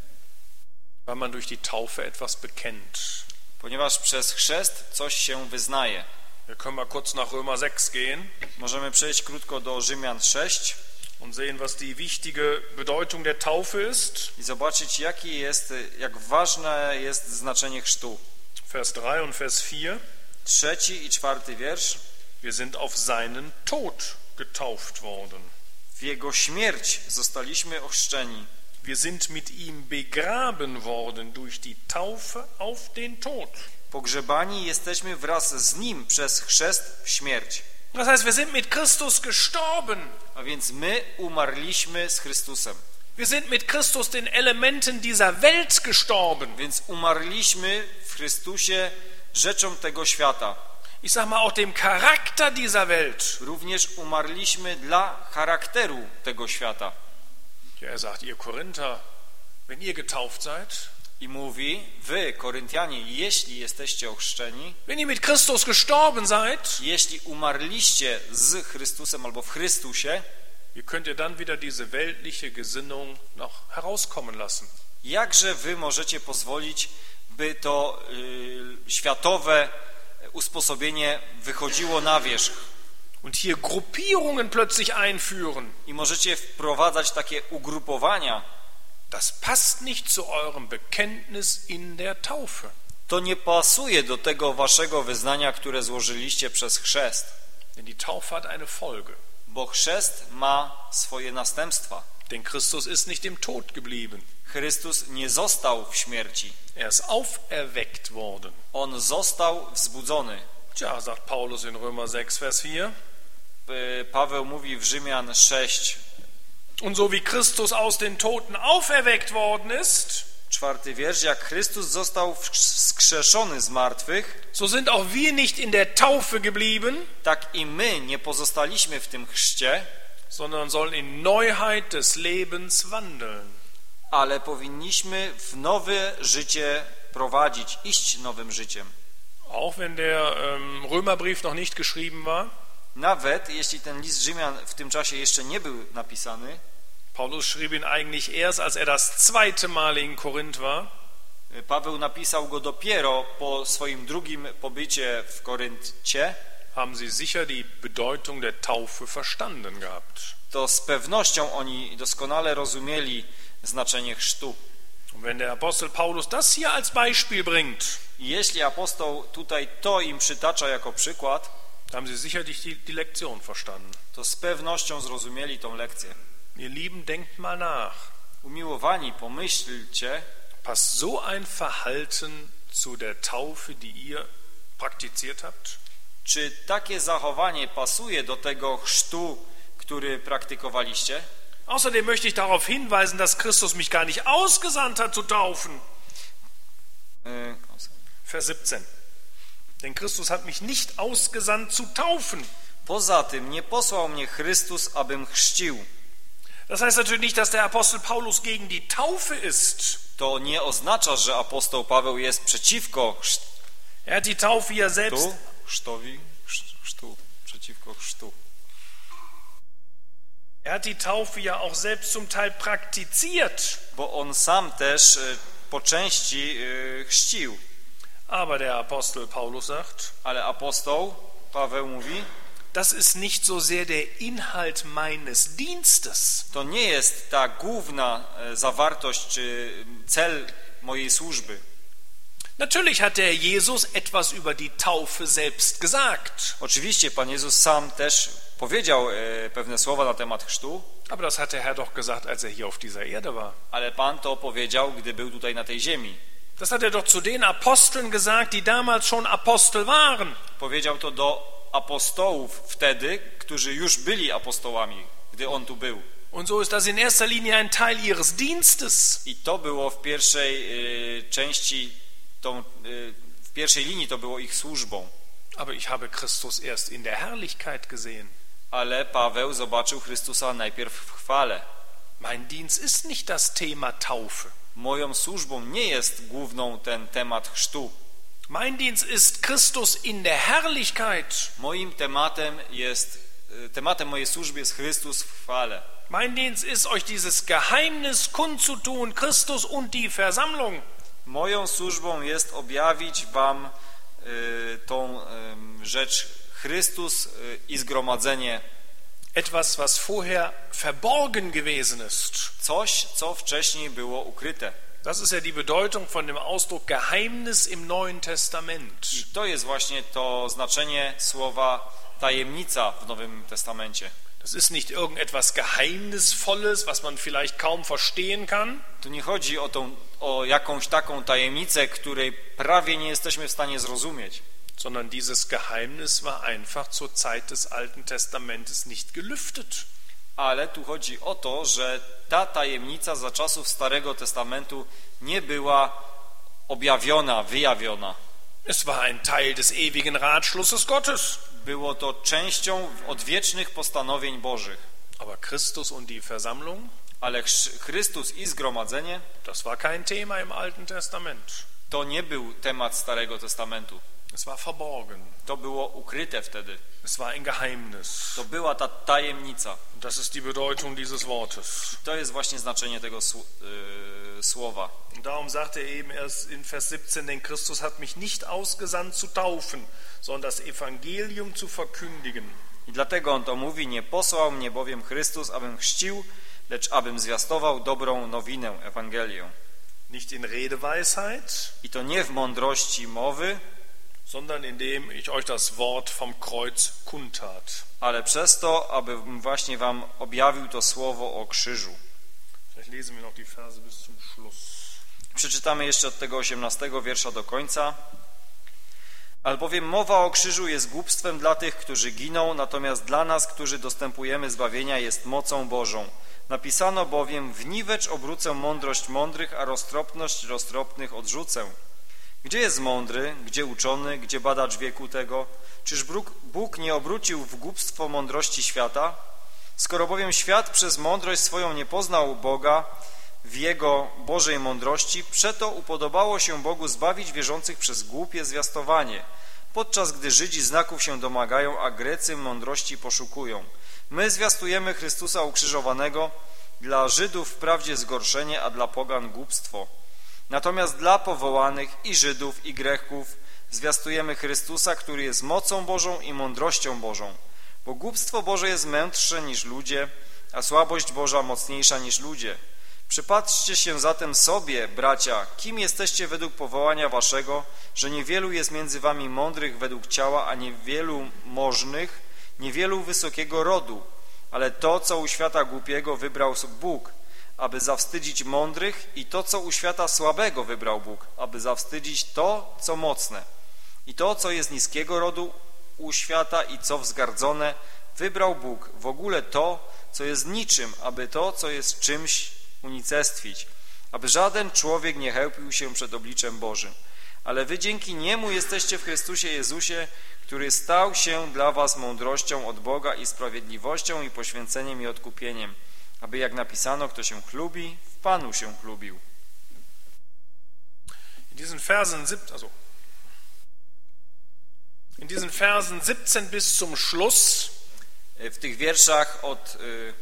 Weil man durch die Taufe etwas bekennt. Ponieważ przez chrzest coś się wyznaje. Wir können mal kurz nach Römer sechs gehen Możemy przejść krótko do Rzymian sześć und sehen, was die wichtige Bedeutung der Taufe ist. i zobaczyć, jaki jest, jak ważne jest znaczenie chrztu. Vers drei und Vers vier. Trzeci i czwarty wiersz. Wir sind auf seinen Tod getauft worden. W jego śmierć zostaliśmy ochrzczeni. Wir sind mit ihm begraben worden durch die Taufe auf den Tod. Pogrzebani jesteśmy wraz z nim przez chrzest w śmierć. Das heißt, wir sind mit Christus gestorben. A więc my umarliśmy z Chrystusem. Wir sind mit Christus den Elementen dieser Welt gestorben. Więc umarliśmy w Chrystusie rzeczom tego świata. Ich sag mal auch dem Charakter dieser Welt. Również umarliśmy dla charakteru tego świata. Ja, er sagt, ihr Korinther, wenn ihr getauft seid, I mówi, wy, Koryntianie, jeśli jesteście ochrzczeni, wenn ihr mit Christus gestorben seid, jeśli umarliście z Chrystusem albo w Chrystusie, wie könnt ihr dann wieder diese weltliche Gesinnung noch herauskommen lassen? jakże wy możecie pozwolić, by to y, światowe usposobienie wychodziło na wierzch Und hier Gruppierungen plötzlich einführen? i możecie wprowadzać takie ugrupowania? Das passt nicht zu eurem Bekenntnis in der Taufe. To nie pasuje do tego waszego wyznania, które złożyliście przez chrzest, Denn die Taufe hat eine Folge. bo chrzest ma swoje następstwa. Denn Christus ist nicht im Tod geblieben. Chrystus nie został w śmierci. Er ist auferweckt worden. On został wzbudzony. Tja, sagt Paulus in Römer sechs, Vers vier. Paweł mówi w Rzymian sześć, Und so wie Christus aus den Toten auferweckt worden ist, czwarty wiersz, jak Chrystus został wskrzeszony z martwych, so sind auch wir nicht in der Taufe geblieben, tak i my nie pozostaliśmy w tym chrzcie, sondern sollen in Neuheit des Lebens wandeln. ale powinniśmy w nowe życie prowadzić, iść nowym życiem. Auch wenn der ähm, Römerbrief noch nicht geschrieben war, Nawet jeśli ten list Rzymian w tym czasie jeszcze nie był napisany, Paulus schrieb ihn eigentlich erst, als er das zweite Mal in Korinth war. Paweł napisał go dopiero po swoim drugim pobycie w Koryncie, Haben sie sicher die Bedeutung der Taufe verstanden gehabt. to z pewnością oni doskonale rozumieli znaczenie chrztu. Und wenn der Apostel Paulus das hier als Beispiel bringt, I jeśli apostoł tutaj to im przytacza jako przykład, haben sie sicherlich die, die Lektion verstanden. to z pewnością zrozumieli tą lekcję. Ihr Lieben, denkt mal nach. Umiłowani, pomyślcie, Passt so ein Verhalten zu der Taufe, die ihr praktiziert habt? czy takie zachowanie pasuje do tego chrztu, który praktykowaliście? Außerdem möchte ich darauf hinweisen, dass Christus mich gar nicht ausgesandt hat zu taufen. Yy, Vers siebzehn. Denn Christus hat mich nicht ausgesandt zu taufen. Poza tym nie posłał mnie Chrystus, abym chrzcił. Das heißt natürlich nicht, dass der Apostel Paulus gegen die Taufe ist. To nie oznacza, że apostoł Paweł jest przeciwko chrztu. Er hat die Taufe ja selbst Chrztowi, chrztu, przeciwko chrztu. Er hat die Taufe ja auch selbst zum Teil praktiziert. Bo on sam też po części chrzcił. Aber der Apostel Paulus sagt, ale apostoł Paweł mówi, das ist nicht so sehr der Inhalt meines Dienstes. To nie jest ta główna zawartość czy cel mojej służby. Natürlich hat der Jesus etwas über die Taufe selbst gesagt. Oczywiście Pan Jezus sam też powiedział pewne słowa na temat chrztu. Aber das hat der Herr doch gesagt, als er hier auf dieser Erde war. Ale Pan to powiedział, gdy był tutaj na tej ziemi. Das hat er doch zu den Aposteln gesagt, die damals schon Apostel waren. Powiedział to do apostołów wtedy, którzy już byli apostołami, gdy on tu był. Und so ist das in erster Linie ein Teil ihres Dienstes. I to było w pierwszej y, części, tą, y, w pierwszej linii to było ich służbą. Aber ich habe Christus erst in der Herrlichkeit gesehen. Ale Paweł zobaczył Chrystusa najpierw w chwale. Mein Dienst ist nicht das Thema Taufe. Moją służbą nie jest główną ten temat chrztu. Mein Dienst ist Christus in der Herrlichkeit. Moim tematem jest, tematem mojej służby jest Chrystus w chwale. Mein Dienst ist, euch dieses Geheimnis kundzutun, Christus und die Versammlung. Moją służbą jest objawić wam y, tą y, rzecz Chrystus y, i zgromadzenie. Etwas, was vorher verborgen gewesen ist. Coś, co wcześniej było ukryte. Das ist ja die Bedeutung von dem Ausdruck Geheimnis im Neuen Testament. I to jest właśnie to znaczenie słowa tajemnica w Nowym Testamencie. Das ist nicht irgendetwas Geheimnisvolles, was man vielleicht kaum verstehen kann. Tu nie chodzi o, tą, o jakąś taką tajemnicę, której prawie nie jesteśmy w stanie zrozumieć. Sondern dieses Geheimnis war einfach zur Zeit des Alten Testamentes nicht gelüftet. Ale tu chodzi o to, że ta tajemnica za czasów Starego Testamentu nie była objawiona, wyjawiona. Es war ein Teil des ewigen Ratschlusses Gottes. Było to częścią odwiecznych postanowień Bożych. Aber Christus und die Versammlung, ale Chrystus i zgromadzenie, das war kein Thema im Alten Testament. To nie był temat Starego Testamentu. Es war verborgen. To było ukryte wtedy. Es war ein Geheimnis. To była ta tajemnica. Das ist die Bedeutung dieses Wortes. To jest właśnie znaczenie tego yy, słowa. Und darum sagt er eben erst in Vers siebzehn, denn Christus hat mich nicht ausgesandt zu taufen, sondern das Evangelium zu verkündigen. I dlatego on to mówi, nie posłał mnie bowiem Chrystus, abym chrzcił, lecz abym zwiastował dobrą nowinę, Ewangelię. Nicht in Redeweisheit, i to nie w mądrości mowy, sondern indem ich euch das Wort vom Kreuz kundtat. ale przez to, abym właśnie wam objawił to słowo o krzyżu. Vielleicht lesen wir noch die Verse bis zum Schluss. Przeczytamy jeszcze od tego osiemnastego wiersza do końca. Albowiem mowa o krzyżu jest głupstwem dla tych, którzy giną, natomiast dla nas, którzy dostępujemy zbawienia, jest mocą Bożą. Napisano bowiem, w niwecz obrócę mądrość mądrych, a roztropność roztropnych odrzucę. Gdzie jest mądry, gdzie uczony, gdzie badacz wieku tego? Czyż Bóg nie obrócił w głupstwo mądrości świata? Skoro bowiem świat przez mądrość swoją nie poznał Boga w Jego Bożej mądrości, przeto upodobało się Bogu zbawić wierzących przez głupie zwiastowanie, podczas gdy Żydzi znaków się domagają, a Grecy mądrości poszukują. My zwiastujemy Chrystusa ukrzyżowanego, dla Żydów wprawdzie zgorszenie, a dla pogan głupstwo. Natomiast dla powołanych i Żydów, i Greków zwiastujemy Chrystusa, który jest mocą Bożą i mądrością Bożą. Bo głupstwo Boże jest mędrsze niż ludzie, a słabość Boża mocniejsza niż ludzie. Przypatrzcie się zatem sobie, bracia, kim jesteście według powołania waszego, że niewielu jest między wami mądrych według ciała, a niewielu możnych, niewielu wysokiego rodu. Ale to, co u świata głupiego wybrał Bóg, aby zawstydzić mądrych, i to, co u świata słabego wybrał Bóg, aby zawstydzić to, co mocne. I to, co jest niskiego rodu u świata i co wzgardzone, wybrał Bóg, w ogóle to, co jest niczym, aby to, co jest czymś, unicestwić, aby żaden człowiek nie chełpił się przed obliczem Bożym. Ale wy dzięki Niemu jesteście w Chrystusie Jezusie, który stał się dla was mądrością od Boga i sprawiedliwością i poświęceniem i odkupieniem, aby jak napisano, kto się chlubi, w Panu się chlubił. In diesen Versen, also, in diesen Versen siebzehn bis zum Schluss, w tych wierszach od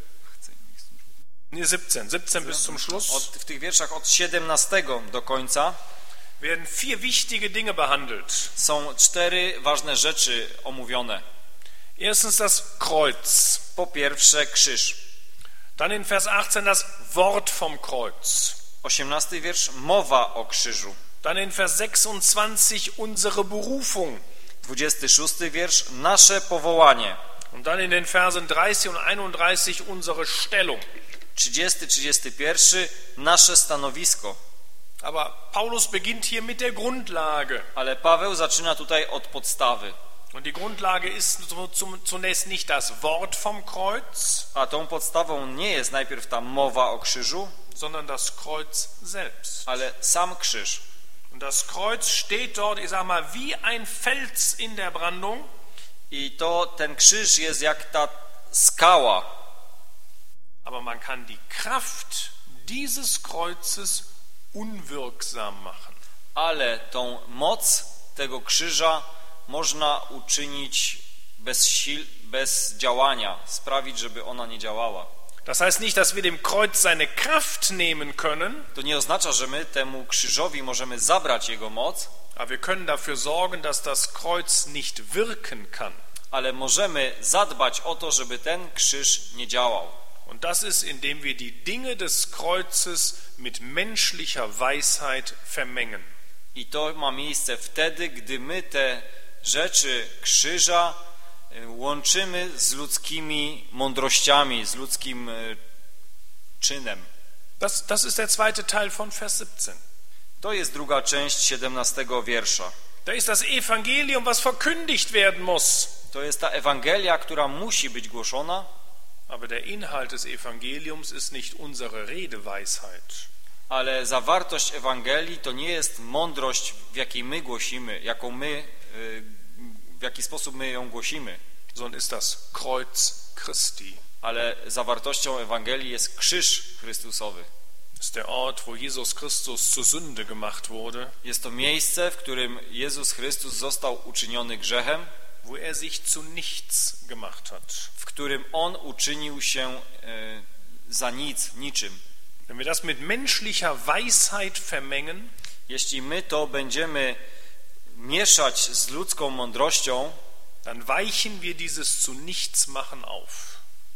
nie siebzehn, siebzehn bis zum Schluss, od, w tych wierszach od siedemnastego do końca werden vier wichtige Dinge behandelt. są cztery ważne rzeczy omówione. Erstens das Kreuz. Po pierwsze krzyż. Dann in Vers achtzehn das Wort vom Kreuz. osiemnasty wiersz, mowa o krzyżu. Dann in Vers sechsundzwanzig unsere Berufung. dwudziesty szósty wiersz, nasze powołanie. Und dann in den Versen dreißig und einunddreißig unsere Stellung. trzydziesty trzydziesty pierwszy, nasze stanowisko. Aber Paulus beginnt hier mit der Grundlage. Ale Paweł zaczyna tutaj od podstawy. Und die Grundlage ist zunächst nicht das Wort vom Kreuz, A tą podstawą nie jest najpierw ta mowa o krzyżu, sondern das Kreuz selbst. ale sam krzyż. Und das Kreuz steht dort, ich sag mal, wie ein Fels in der Brandung. I to ten krzyż jest jak ta skała. Aber man kann die Kraft dieses Kreuzes unwirksam machen. Ale tą moc tego krzyża można uczynić bez sił, bez działania, sprawić, żeby ona nie działała. Das heißt nicht, dass wir dem Kreuz seine Kraft nehmen können, To nie oznacza, że my temu krzyżowi możemy zabrać jego moc, aber wir können dafür sorgen, dass das Kreuz nicht wirken kann. ale możemy zadbać o to, żeby ten krzyż nie działał. Und das ist, indem wir die Dinge des Kreuzes mit menschlicher Weisheit vermengen. I to ma miejsce wtedy, gdy my te rzeczy krzyża łączymy z ludzkimi mądrościami, z ludzkim czynem. Das, das ist der zweite Teil von Vers siebzehn. To jest druga część siedemnastego wiersza. Da ist das Evangelium, was verkündigt werden muss. To jest ta Ewangelia, która musi być głoszona, aber der Inhalt des Evangeliums ist nicht unsere Redeweisheit. ale zawartość Ewangelii to nie jest mądrość, w jakiej my głosimy, jaką my, w jaki sposób my ją głosimy, sondern ist das Kreuz Christi. ale zawartością Ewangelii jest krzyż Chrystusowy. Ist der Ort, wo Jesus Christus zur Sünde gemacht wurde, Jest to miejsce, w którym Jezus Chrystus został uczyniony grzechem, wo er sich zu nichts gemacht hat. w którym On uczynił się e, za nic, niczym. Wenn wir das mit menschlicher Weisheit vermengen, Jeśli my to będziemy mieszać z ludzką mądrością, dann weichen wir dieses zu nichts machen auf.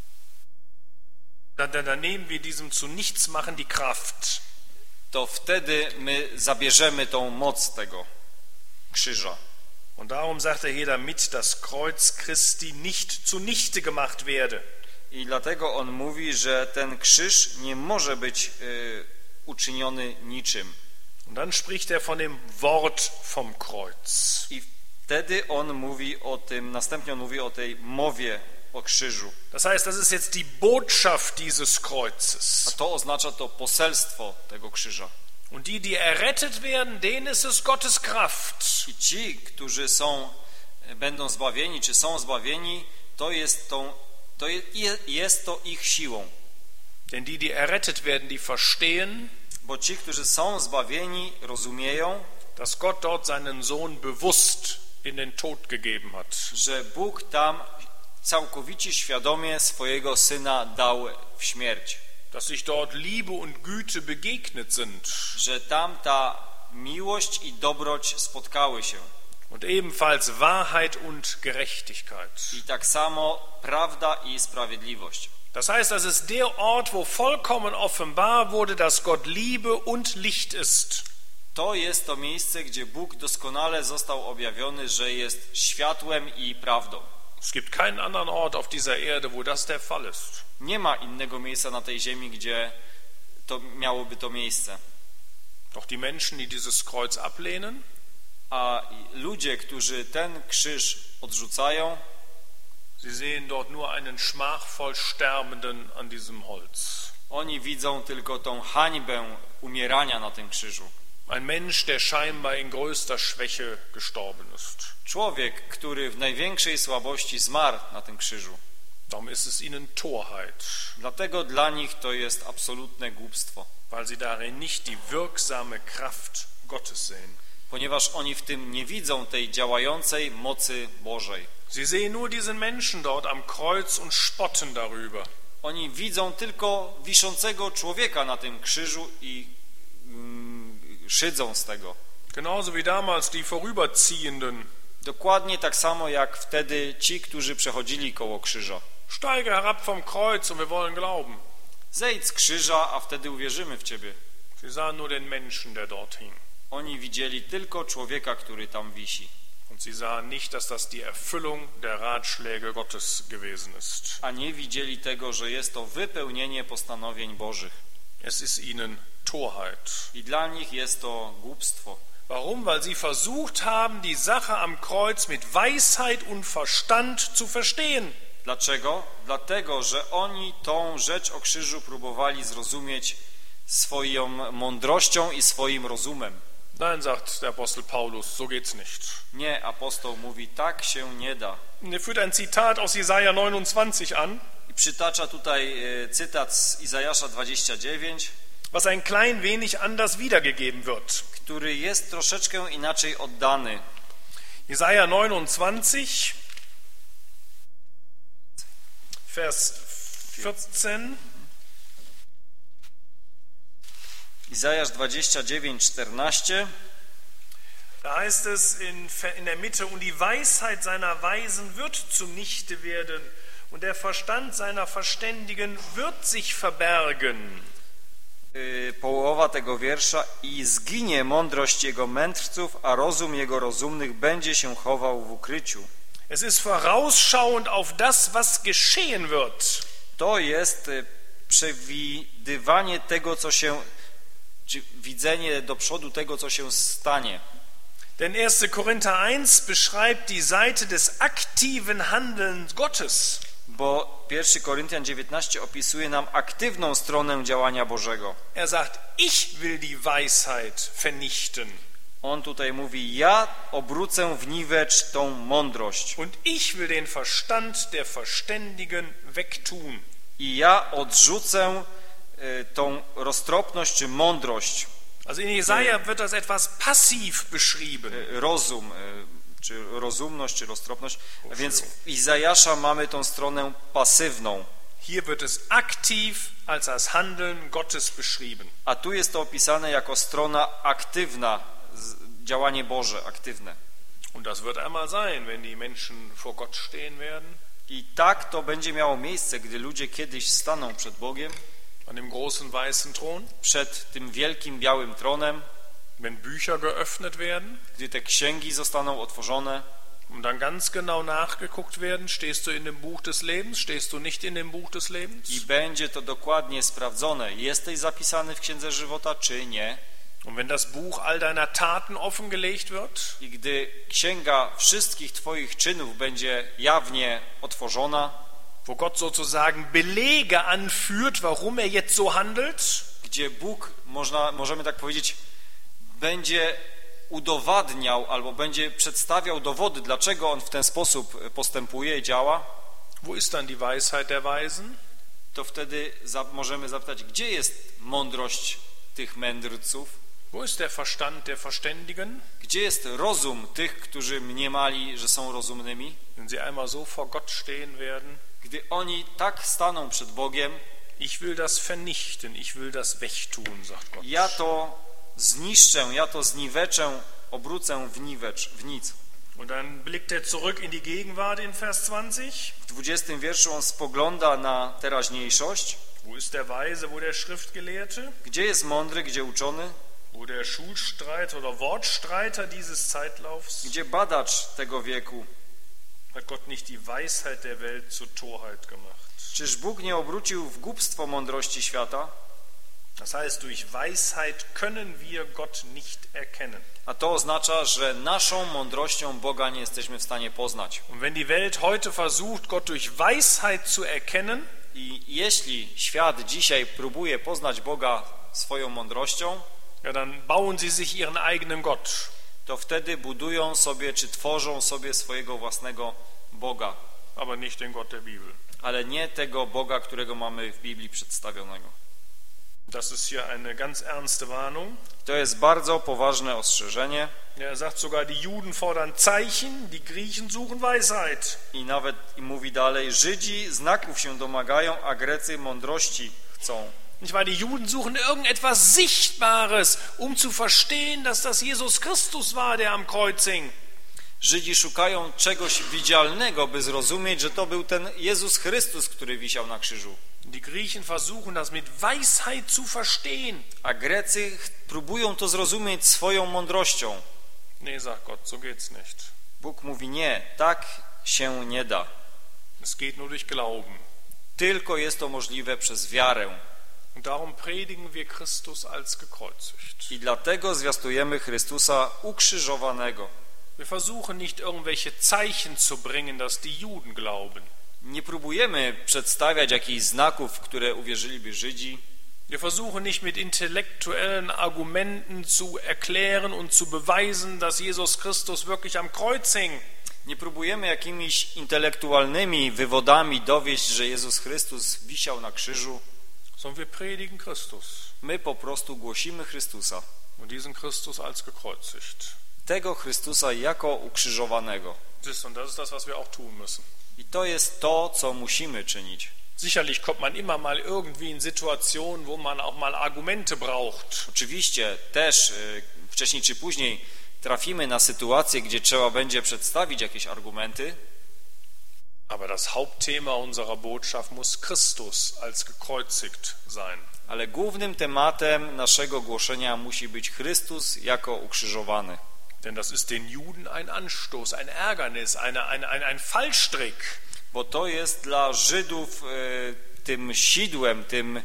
Dann, dann, dann nehmen wir diesem zu nichts machen die Kraft. to wtedy my zabierzemy tą moc tego krzyża. Und darum sagt er hier, damit das Kreuz Christi nicht zunichte gemacht werde. I dlatego on mówi, że ten krzyż nie może być y, uczyniony niczym. Und dann spricht er von dem Wort vom Kreuz. I wtedy on mówi o tym, następnie on mówi o tej mowie o krzyżu. Das heißt, das ist jetzt die Botschaft dieses A Kreuzes. to oznacza to poselstwo tego krzyża. Und die, die errettet werden, denen ist es Gottes Kraft. I ci, którzy są, będą zbawieni, czy są zbawieni, to jest, tą, to je, jest to ich siłą. Denn die, die errettet werden, die verstehen, Bo ci, którzy są zbawieni, rozumieją, dass Gott dort seinen Sohn bewusst in den Tod gegeben hat. że Bóg tam całkowicie świadomie swojego Syna dał w śmierć. Dass sich dort Liebe und Güte begegnet sind. Że tam ta miłość i dobroć spotkały się. Und ebenfalls Wahrheit und Gerechtigkeit. I tak samo prawda i sprawiedliwość. Das heißt, das ist der Ort, wo vollkommen offenbar wurde, dass Gott Liebe und Licht ist. To jest to miejsce, gdzie Bóg doskonale został objawiony, że jest światłem i prawdą. Es gibt keinen anderen Ort auf dieser Erde, wo das der Fall ist. Nie ma innego miejsca na tej ziemi, gdzie to miałoby to miejsce. Doch die Menschen, die dieses Kreuz ablehnen, A ludzie, którzy ten krzyż odrzucają, sie sehen dort nur einen schmachvoll Sterbenden an diesem Holz. oni widzą tylko tą hańbę umierania na tym krzyżu. Ein Mensch, der scheinbar in größter Schwäche gestorben ist. Człowiek, który w największej słabości zmarł na tym krzyżu. Darum ist es ihnen Torheit. Dlatego dla nich to jest absolutne głupstwo. Weil sie darin nicht die wirksame Kraft Gottes sehen. Ponieważ oni w tym nie widzą tej działającej mocy Bożej. Sie sehen nur diesen Menschen dort am Kreuz und spotten darüber. Oni widzą tylko wiszącego człowieka na tym krzyżu i mm, szydzą z tego. Genauso wie damals die Vorüberziehenden. Dokładnie tak samo jak wtedy ci, którzy przechodzili koło krzyża. Steige herab vom Kreuz und wir wollen glauben. Zejdź z krzyża, a wtedy uwierzymy w Ciebie. Sie sahen nur den Menschen, der dort hing. Oni widzieli tylko człowieka, który tam wisi. Und sie sahen nicht, dass das die Erfüllung der Ratschläge Gottes gewesen ist. A nie widzieli tego, że jest to wypełnienie postanowień Bożych. Es ist ihnen Torheit. I dla nich jest to głupstwo. Warum? Weil sie versucht haben, die Sache am Kreuz mit Weisheit und Verstand zu verstehen. Dlaczego? Dlatego, że oni tą rzecz o krzyżu próbowali zrozumieć swoją mądrością i swoim rozumem. Nein, sagt der Apostel Paulus, so geht's nicht. Nie, apostoł mówi, tak się nie da. Er führt ein Zitat aus Jesaja neunundzwanzig an. I przytacza tutaj cytat z Izajasza dwudziestego dziewiątego, was ein klein wenig anders wiedergegeben wird. Który jest troszeczkę inaczej oddany. Jesaja neunundzwanzig, Vers vierzehn. Izajasz dwudziesty dziewiąty, czternaście. Da heißt es in, in der Mitte, und die Weisheit seiner Weisen wird zunichte werden, und der Verstand seiner Verständigen wird sich verbergen. Połowa tego wiersza: i zginie mądrość jego mędrców, a rozum jego rozumnych będzie się chował w ukryciu. Es ist vorausschauend auf das, was geschehen wird. To jest przewidywanie tego, co się, czy widzenie do przodu tego, co się stanie. Denn erster Korinther eins beschreibt die Seite des aktiven Handelns Gottes. Bo pierwszy Koryntian dziewiętnaście opisuje nam aktywną stronę działania Bożego. Er sagt, ich will die Weisheit vernichten. On tutaj mówi, ja obrócę w niwecz tą mądrość. Und ich will den Verstand der Verständigen wegtun. I ja odrzucę y, tą roztropność czy mądrość. Also in Jesaja wird das etwas passiv beschrieben. Y, rozum, y, czy rozumność, czy roztropność. A więc w Izajasza mamy tą stronę pasywną. Hier wird es aktiv als das Handeln Gottes beschrieben. A tu jest to opisane jako strona aktywna, działanie Boże, aktywne. Und das wird einmal sein, wenn die Menschen vor Gott stehen werden. I tak to będzie miało miejsce, gdy ludzie kiedyś staną przed Bogiem, an dem großen weißen Thron, przed tym wielkim białym tronem, wenn Bücher geöffnet werden, gdy te księgi zostaną otworzone, und dann ganz genau nachgeguckt werden, stehst du in dem Buch des Lebens, stehst du nicht in dem Buch des Lebens? I będzie to dokładnie sprawdzone, jesteś zapisany w Księdze Żywota, czy nie. Und wenn das Buch all deiner Taten offengelegt wird, i gdy księga wszystkich twoich czynów będzie jawnie otworzona, wo Gott sozusagen Belege anführt, warum er jetzt so handelt, gdzie Bóg, można, możemy tak powiedzieć, będzie udowadniał albo będzie przedstawiał dowody, dlaczego on w ten sposób postępuje i działa, wo ist dann die Weisheit der Weisen? To wtedy za, możemy zapytać, gdzie jest mądrość tych mędrców? Wo ist der Verstand der Verständigen? Gdzie jest rozum tych, którzy mniemali, że są rozumnymi? Wenn sie einmal so vor Gott stehen werden, gdy oni tak staną przed Bogiem, ich will das vernichten, ich will das wegtun, sagt Gott. Ja to zniszczę, ja to zniweczę, obrócę w niwecz, w nic. Und dann blickt er zurück in die Gegenwart in Vers zwanzig. W dwudziestym wierszu on spogląda na teraźniejszość. Wo ist der Weise, wo der Schriftgelehrte? Gdzie jest mądry, gdzie uczony? Wo der Schulstreiter oder Wortstreiter dieses Zeitlaufs? Gdzie badacz tego wieku? Hat Gott nicht die Weisheit der Welt zur Torheit gemacht? Czyż Bóg nie obrócił w głupstwo mądrości świata? Das heißt, durch Weisheit können wir Gott nicht erkennen. A to oznacza, że naszą mądrością Boga nie jesteśmy w stanie poznać. Und wenn die Welt heute versucht, Gott durch Weisheit zu erkennen, i jeśli świat dzisiaj próbuje poznać Boga swoją mądrością, ja, dann bauen sie sich ihren eigenen Gott. to wtedy budują sobie, czy tworzą sobie swojego własnego Boga. Aber nicht den Gott der Bibel. Ale nie tego Boga, którego mamy w Biblii przedstawionego. Das ist hier eine ganz ernste Warnung. To jest bardzo poważne ostrzeżenie. Er sagt sogar, die Juden fordern Zeichen, die Griechen suchen Weisheit. I nawet i mówi dalej, Żydzi znaków się domagają, a Grecy mądrości chcą. Nicht wahr? Die Juden suchen irgendetwas Sichtbares, um zu verstehen, dass das Jesus Christus war, der am Kreuz hing. Żydzi szukają czegoś widzialnego, by zrozumieć, że to był ten Jezus Chrystus, który wisiał na krzyżu. Die Griechen versuchen das mit Weisheit zu verstehen. A Grecy próbują to zrozumieć swoją mądrością. Nee, sagt Gott, so geht's nicht. Bóg mówi nie, tak się nie da. Es geht nur durch Glauben. Tylko jest to możliwe przez wiarę. Und darum predigen wir Christus als gekreuzigt. I dlatego zwiastujemy Chrystusa ukrzyżowanego. Wir versuchen nicht irgendwelche Zeichen zu bringen, dass die Juden glauben. Nie próbujemy przedstawiać jakichś znaków, w które uwierzyliby Żydzi. Wir versuchen nicht mit intellektuellen Argumenten zu erklären und zu beweisen, dass Jesus Christus wirklich am Kreuz hing. Nie próbujemy jakimiś intelektualnymi wywodami dowieść, że Jezus Chrystus wisiał na krzyżu. Sondern wir predigen Christus. My po prostu głosimy Chrystusa. Und diesen Christus als gekreuzigt. Tego Chrystusa jako ukrzyżowanego. Und das ist das, was wir auch tun müssen. I to jest to, co musimy czynić. Sicherlich kommt man immer mal irgendwie in Situationen, wo man auch mal Argumente braucht. Oczywiście też wcześniej czy później trafimy na sytuację, gdzie trzeba będzie przedstawić jakieś argumenty. Aber das Hauptthema unserer Botschaft muss Christus als gekreuzigt sein. Ale głównym tematem naszego głoszenia musi być Chrystus jako ukrzyżowany. Denn das ist den Juden ein Anstoß, ein Ärgernis, eine, ein, ein, ein Fallstrick. Bo to jest dla Żydów e, tym sidłem, tym e,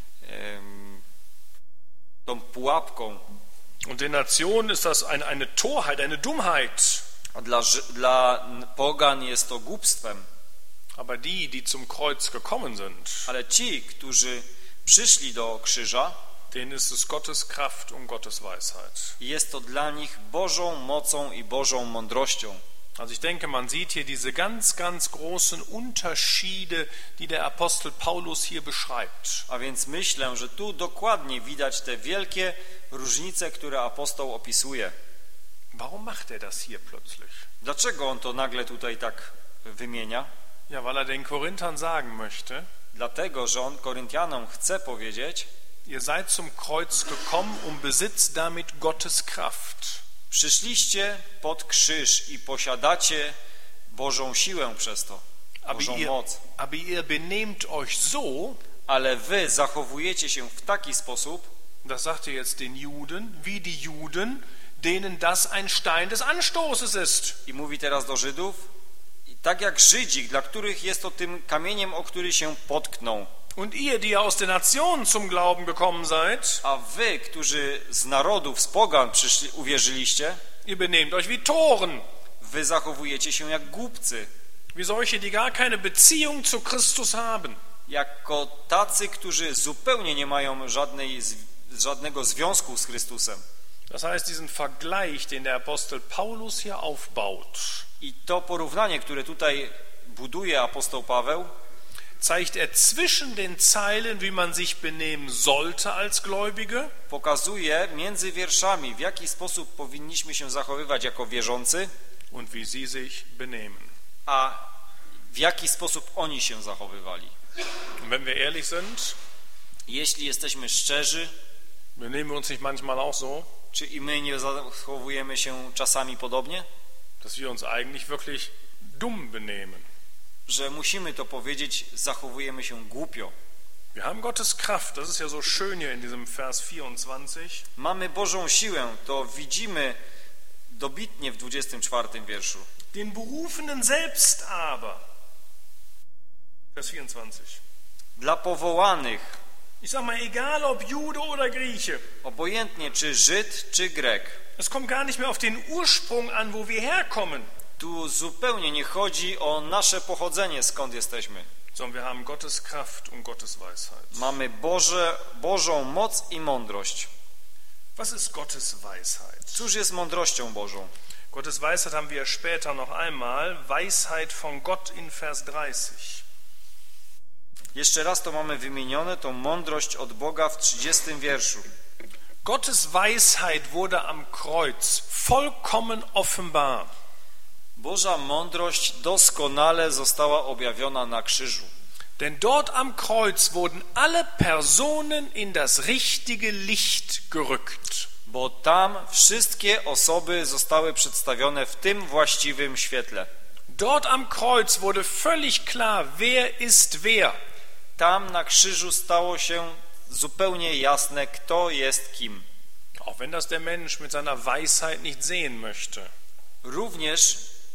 tą pułapką. Und den Nationen ist das eine, eine Torheit, eine Dummheit. A dla, dla pogan jest to głupstwem. Aber die, die zum Kreuz gekommen sind, ale ci, którzy przyszli do krzyża, denen ist es Gottes Kraft und Gottes Weisheit. Jest to dla nich Bożą mocą i Bożą mądrością. Also ich denke, man sieht hier diese ganz, ganz großen Unterschiede, die der Apostel Paulus hier beschreibt. A więc myślę, że tu dokładnie widać te wielkie różnice, które apostoł opisuje. Warum macht er das hier plötzlich? Dlaczego on to nagle tutaj tak wymienia? Ja, weil er den Korinthern sagen möchte, dlatego, że on Koryntianom chce powiedzieć: ihr seid zum Kreuz gekommen und besitzt damit Gottes Kraft. Przyszliście pod krzyż i posiadacie Bożą siłę przez to, Bożą aber ihr, moc. aber ihr benehmt euch so, ale wy zachowujecie się w taki sposób, das sagt er jetzt den Juden, wie die Juden, denen das ein Stein des Anstoßes ist. I mówi teraz do Żydów, i tak jak Żydzi, dla których jest to tym kamieniem, o który się potkną. Und ihr, die aus den Nationen zum Glauben gekommen seid, a wy, którzy z narodów, z pogan przyszli, uwierzyliście, ihr benehmt euch wie Toren, wy zachowujecie się jak głupcy, wie solche, die gar keine Beziehung zu Christus haben. jako tacy, którzy zupełnie nie mają żadnej, żadnego związku z Chrystusem. Das heißt, diesen Vergleich, den der Apostel Paulus hier aufbaut, I to porównanie, które tutaj buduje apostoł Paweł, zeigt er zwischen den Zeilen, wie man sich benehmen sollte als Gläubige, pokazuje między wierszami, w jaki sposób powinniśmy się zachowywać jako wierzący, und wie sie sich benehmen. a w jaki sposób oni się zachowywali. Und wenn wir ehrlich sind, jeśli jesteśmy szczerzy, benehmen wir uns nicht manchmal auch so, czy i my nie zachowujemy się czasami podobnie, dass wir uns eigentlich wirklich dumm benehmen. Że musimy to powiedzieć, zachowujemy się głupio. Wir haben Gottes Kraft, das ist ja so schön hier in diesem Vers vierundzwanzig. Mamy Bożą siłę, to widzimy dobitnie w dwudziestym czwartym wierszu. Den Berufenen selbst aber, Vers vierundzwanzig. Dla powołanych, ich sag mal, egal ob Jude oder Grieche, obojętnie czy Żyd, czy Grek, es kommt gar nicht mehr auf den Ursprung an, wo wir herkommen. Tu zupełnie nie chodzi o nasze pochodzenie, skąd jesteśmy. Sondern wir haben Gottes Kraft und Gottes Weisheit. Mamy Boże, Bożą moc i mądrość. Was ist Gottes Weisheit? Cóż jest mądrością Bożą? Gottes Weisheit haben wir später noch einmal. Weisheit von Gott in Vers dreißig. Jeszcze raz to mamy wymienione, tą mądrość od Boga w trzydziestym wierszu. Gottes Weisheit wurde am Kreuz vollkommen offenbar. Boża mądrość doskonale została objawiona na krzyżu. Denn dort am Kreuz wurden alle Personen in das richtige Licht gerückt. Bo tam wszystkie osoby zostały przedstawione w tym właściwym świetle. Dort am Kreuz wurde völlig klar, wer ist wer. Tam na krzyżu stało się zupełnie jasne, kto jest kim. Auch wenn das der Mensch mit seiner Weisheit nicht sehen möchte. Również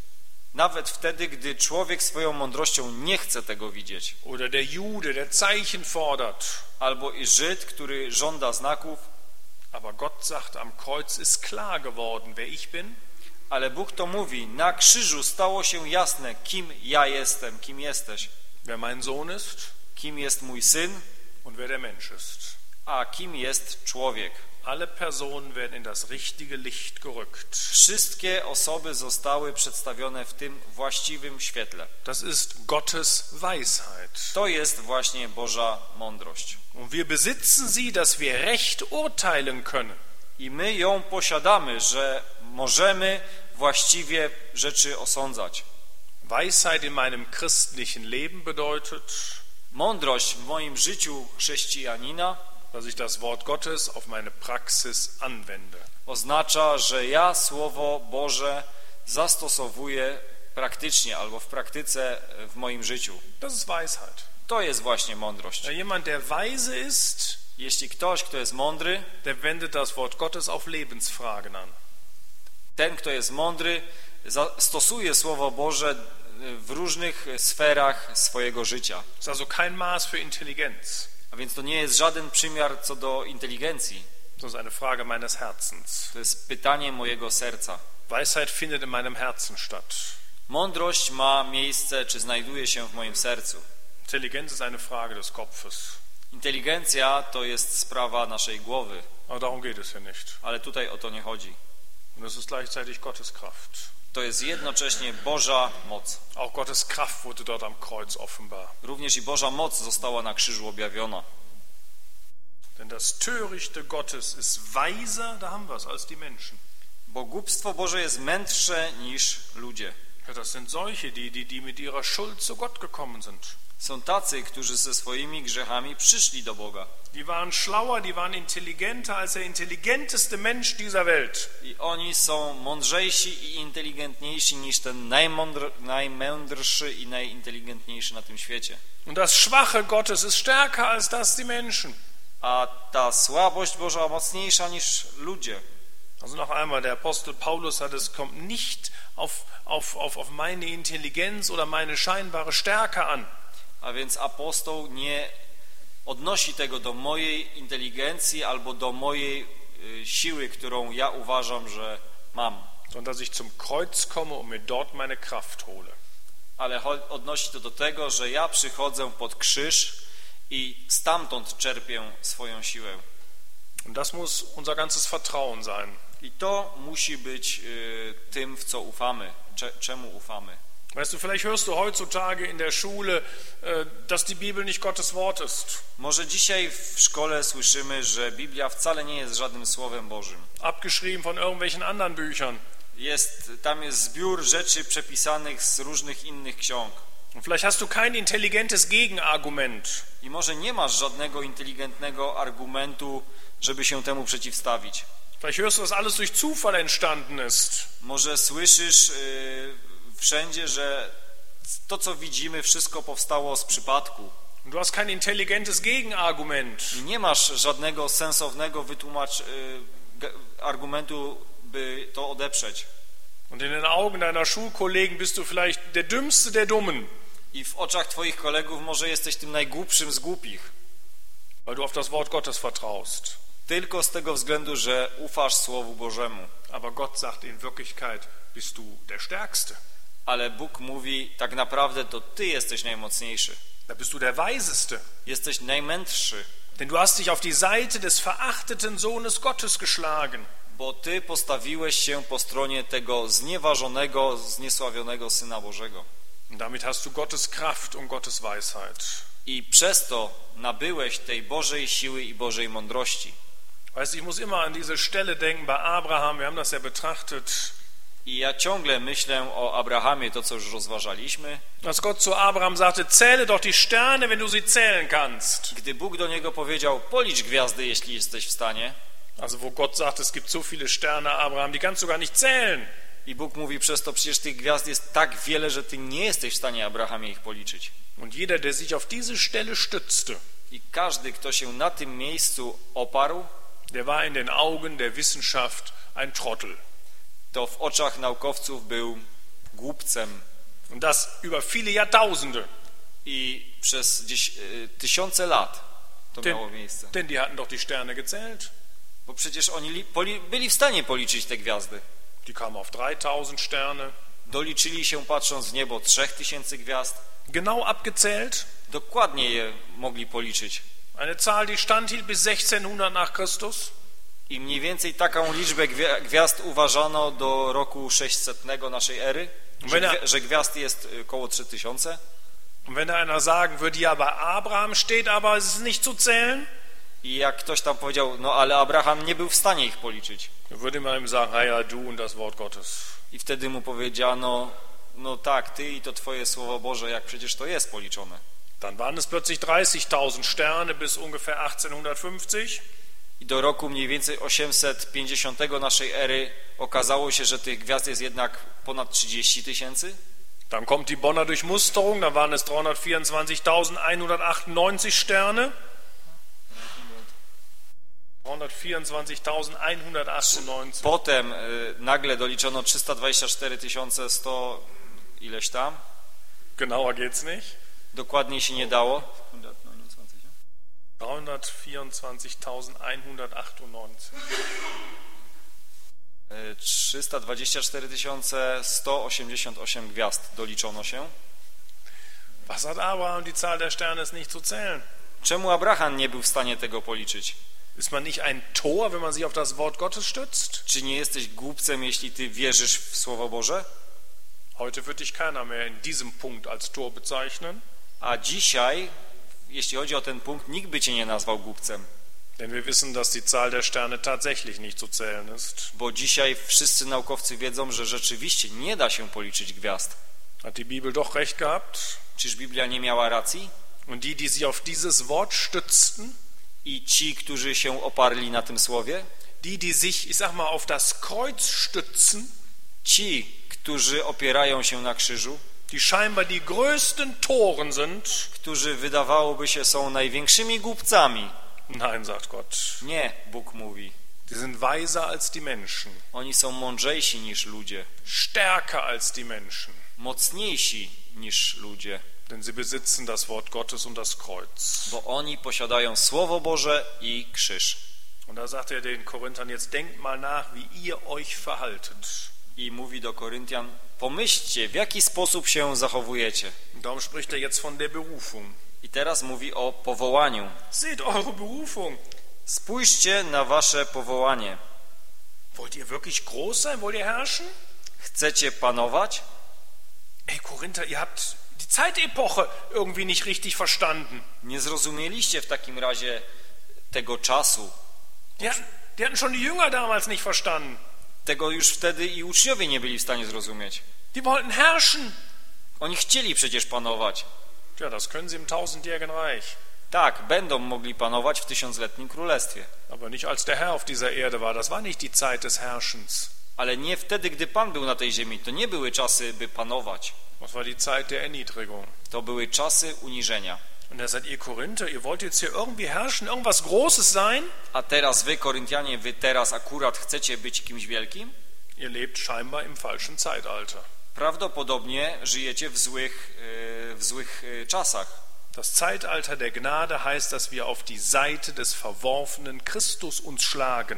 nawet wtedy, gdy człowiek swoją mądrością nie chce tego widzieć. Oder der Jude, der Zeichen fordert. Albo i Żyd, który żąda znaków. Aber Gott sagt, am Kreuz ist klar geworden, wer ich bin. Ale Bóg to mówi, na krzyżu stało się jasne, kim ja jestem, kim jesteś. Wer mein Sohn ist. Kim jest mój syn. Und wer der Mensch ist. A kim jest człowiek. Alle Personen werden in das richtige Licht gerückt. Wszystkie osoby zostały przedstawione w tym właściwym świetle. Das ist Gottes Weisheit. To jest właśnie Boża mądrość. Und wir besitzen sie, dass wir recht urteilen können. I my ją posiadamy, że możemy właściwie rzeczy osądzać. Weisheit in meinem christlichen Leben bedeutet, mądrość w moim życiu chrześcijanina, dass ich das Wort Gottes auf meine Praxis anwende. Oznacza, że ja Słowo Boże zastosowuję praktycznie albo w praktyce w moim życiu. Das ist Weisheit. To jest właśnie mądrość. Jemand, der weise ist, jeśli ktoś, kto jest mądry, der wendet das Wort Gottes auf Lebensfragen an. Ten, kto jest mądry, stosuje Słowo Boże w różnych sferach swojego życia. Das ist also kein Maß für Intelligenz. A więc to nie jest żaden przymiar co do inteligencji. Das ist eine Frage meines Herzens. To jest pytanie mojego serca. Weisheit findet in meinem Herzen statt. Mądrość ma miejsce, czy znajduje się w moim sercu. Intelligenz ist eine Frage des Kopfes. Inteligencja to jest sprawa naszej głowy. Aber darum geht es hier nicht. Ale tutaj o to nie chodzi. Und es ist gleichzeitig Gottes Kraft. To jest jednocześnie Boża moc. Auch Gottes Kraft wurde dort am Kreuz offenbar. Również i Boża moc została na krzyżu objawiona. Denn das Törichte Gottes ist weiser, da haben wir es, als die Menschen. Bo głupstwo Boże jest mędrsze niż ludzie. Ja, das sind solche, die, die, die mit ihrer Schuld zu Gott gekommen sind. Są tacy, którzy ze swoimi grzechami przyszli do Boga. Die waren schlauer, die waren intelligenter als der intelligenteste Mensch dieser Welt. I oni są mądrzejsi i inteligentniejsi niż ten najmądr, najmędrszy i najinteligentniejszy na tym świecie. Und das Schwache Gottes ist stärker als das die Menschen. A ta słabość Boża mocniejsza niż ludzie. Also noch einmal, der Apostel Paulus hat, es kommt nicht auf, auf, auf, auf meine Intelligenz oder meine scheinbare Stärke an. A więc apostoł nie odnosi tego do mojej inteligencji albo do mojej y, siły, którą ja uważam, że mam. Sondern dass ich zum Kreuz komme und mir dort meine Kraft hole. Ale odnosi to do tego, że ja przychodzę pod krzyż i stamtąd czerpię swoją siłę. Und das muss unser ganzes Vertrauen sein. I to musi być y, tym, w co ufamy, cze, czemu ufamy. Weißt du, vielleicht hörst du heutzutage in der Schule, dass die Bibel nicht Gottes Wort ist. Może dzisiaj w szkole słyszymy, że Biblia wcale nie jest żadnym słowem Bożym. Abgeschrieben von irgendwelchen anderen Büchern. Jest, tam jest zbiór rzeczy przepisanych z różnych innych ksiąg. Und vielleicht hast du kein intelligentes Gegenargument. I może nie masz żadnego inteligentnego argumentu, żeby się temu przeciwstawić. Vielleicht hörst du, dass alles durch Zufall entstanden ist. Może słyszysz yy, wszędzie, że to, co widzimy, wszystko powstało z przypadku. Und du hast kein intelligentes Gegenargument. I nie masz żadnego sensownego wytłumacz yy, argumentu, by to odeprzeć. Und in den Augen deiner Schulkollegen bist du vielleicht der Dümmste der Dummen. I w oczach twoich kolegów może jesteś tym najgłupszym z głupich. Weil du auf das Wort Gottes vertraust. Tylko z tego względu, że ufasz Słowu Bożemu. Aber Gott sagt, in Wirklichkeit bist du der Stärkste. Ale Bóg mówi, tak naprawdę to ty jesteś najmocniejszy. Da bist du der Weiseste. Jesteś najmędrszy. Denn du hast dich auf die Seite des verachteten Sohnes Gottes geschlagen. Bo Ty postawiłeś się po stronie tego znieważonego, zniesławionego Syna Bożego. Und damit hast du Gottes Kraft und Gottes Weisheit. I przez to nabyłeś tej Bożej siły i Bożej mądrości. Weißt du, ich muss immer an diese Stelle denken bei Abraham, wir haben das ja betrachtet. I ja ciągle myślę o Abrahamie, to co już rozważaliśmy. Als Gott zu Abraham sagte, zähle doch die Sterne, wenn du sie zählen kannst. Gdy Bóg do niego powiedział, policz gwiazdy, jeśli jesteś w stanie. Also wo Gott sagt, es gibt so viele Sterne, Abraham, die kannst du gar nicht zählen. I Bóg mówi przez to, przecież tych gwiazd jest tak wiele, że ty nie jesteś w stanie, Abrahamie, ich policzyć. Und jeder, der sich auf diese Stelle stützte, I każdy, kto się na tym miejscu oparł, der war in den Augen der Wissenschaft ein Trottel. to w oczach naukowców był głupcem. Und das über viele Jahrtausende. I przez dziś, y, tysiące lat to Denn, miało miejsce. denn die hatten doch die Sterne gezählt. Bo przecież oni li, poli, byli w stanie policzyć te gwiazdy. Die kamen auf dreitausend Sterne. Doliczyli się, patrząc w niebo, trzech tysięcy gwiazd. Genau abgezählt. Dokładnie je mogli policzyć. Eine Zahl, die standhielt bis sechzehnhundert nach Christus. I mniej więcej taką liczbę gwiazd uważano do roku sześćsetnego naszej ery, że, gwi że gwiazd jest około trzy tysiące. Und wenn da einer sagen würde, ja, bei Abraham steht aber, es ist nicht zu zählen. I jak ktoś tam powiedział, no ale Abraham nie był w stanie ich policzyć. Dann würde man ihm sagen, ja, du und das Wort Gottes. I wtedy mu powiedziano, no tak, ty i to twoje Słowo Boże, jak przecież to jest policzone. Dann waren es plötzlich dreißigtausend Sterne bis ungefähr achtzehnhundertfünfzig. I do roku mniej więcej osiemset pięćdziesiątego naszej ery okazało się, że tych gwiazd jest jednak ponad trzydzieści tysięcy. Dann kommt die Bonner Durchmusterung, da waren es dreihundertvierundzwanzigtausendeinhundertachtundneunzig Sterne. dreihundertvierundzwanzigtausendeinhundertachtundneunzig. Potem y, nagle doliczono trzysta dwadzieścia cztery tysiące sto ileś tam. Genauer geht's nicht. Dokładniej się nie dało. dreihundertvierundzwanzigtausendeinhundertachtundneunzig. trzysta dwadzieścia cztery tysiące sto osiemdziesiąt osiem gwiazd doliczono się. Was hat Abraham, die Zahl der Sterne ist nicht zu zählen? Czemu Abraham nie był w stanie tego policzyć? Ist man nicht ein Tor, wenn man sich auf das Wort Gottes stützt? Czy nie jesteś głupcem, jeśli ty wierzysz w Słowo Boże? Heute wird dich keiner mehr in diesem Punkt als Tor bezeichnen. A dzisiaj, jeśli chodzi o ten punkt, nikt by cię nie nazwał głupcem. Denn wir wissen, dass die Zahl der Sterne tatsächlich nicht zu zählen ist. Bo dzisiaj wszyscy naukowcy wiedzą, że rzeczywiście nie da się policzyć gwiazd. Hat die Bibel doch recht gehabt? Czyż Biblia nie miała racji? Und die, die sich auf dieses Wort stützten, I ci, którzy się oparli na tym słowie, die, die sich, ich sag mal, auf das Kreuz stützen, ci, którzy opierają się na krzyżu, die scheinbar die größten Toren sind, którzy wydawałoby się są największymi głupcami. Nein, sagt Gott. Nie, Bóg mówi. Die sind weiser als die Menschen. Oni są mądrzejsi niż ludzie, Stärker als die Menschen. mocniejsi niż ludzie, Denn sie besitzen das Wort Gottes und das Kreuz. bo oni posiadają Słowo Boże i krzyż. Und da sagt er den Korinthern, jetzt denkt mal nach, wie ihr euch verhaltet. I mówi do Koryntian, pomyślcie, w jaki sposób się zachowujecie. Und darum spricht er jetzt von der Berufung. I teraz mówi o powołaniu. Seht eure Berufung. Spójrzcie na wasze powołanie. Wollt ihr wirklich groß sein? Wollt ihr herrschen? Chcecie panować? Ey, Korinther, ihr habt die Zeitepoche irgendwie nicht richtig verstanden. Nie zrozumieliście w takim razie tego czasu. Die hatten, die hatten schon die Jünger damals nicht verstanden. Tego już wtedy i uczniowie nie byli w stanie zrozumieć. Die wollten herrschen. Oni chcieli przecież panować. Ja, das können sie im tausendjährigen Reich. Tak, będą mogli panować w tysiącletnim królestwie. Aber nicht als der Herr auf dieser Erde war. Das war nicht die Zeit des Herrschens. Ale nie wtedy, gdy Pan był na tej ziemi. To nie były czasy, by panować. Das war die Zeit der Erniedrigung. To były czasy uniżenia. Und da seid ihr Korinther, ihr wollt jetzt hier irgendwie herrschen, irgendwas Großes sein? A teraz wy, Koryntianie, wy teraz akurat chcecie być kimś wielkim? Ihr lebt scheinbar im falschen Zeitalter. Prawdopodobnie żyjecie w złych, w złych czasach. Das Zeitalter der Gnade heißt, dass wir auf die Seite des verworfenen Christus uns schlagen.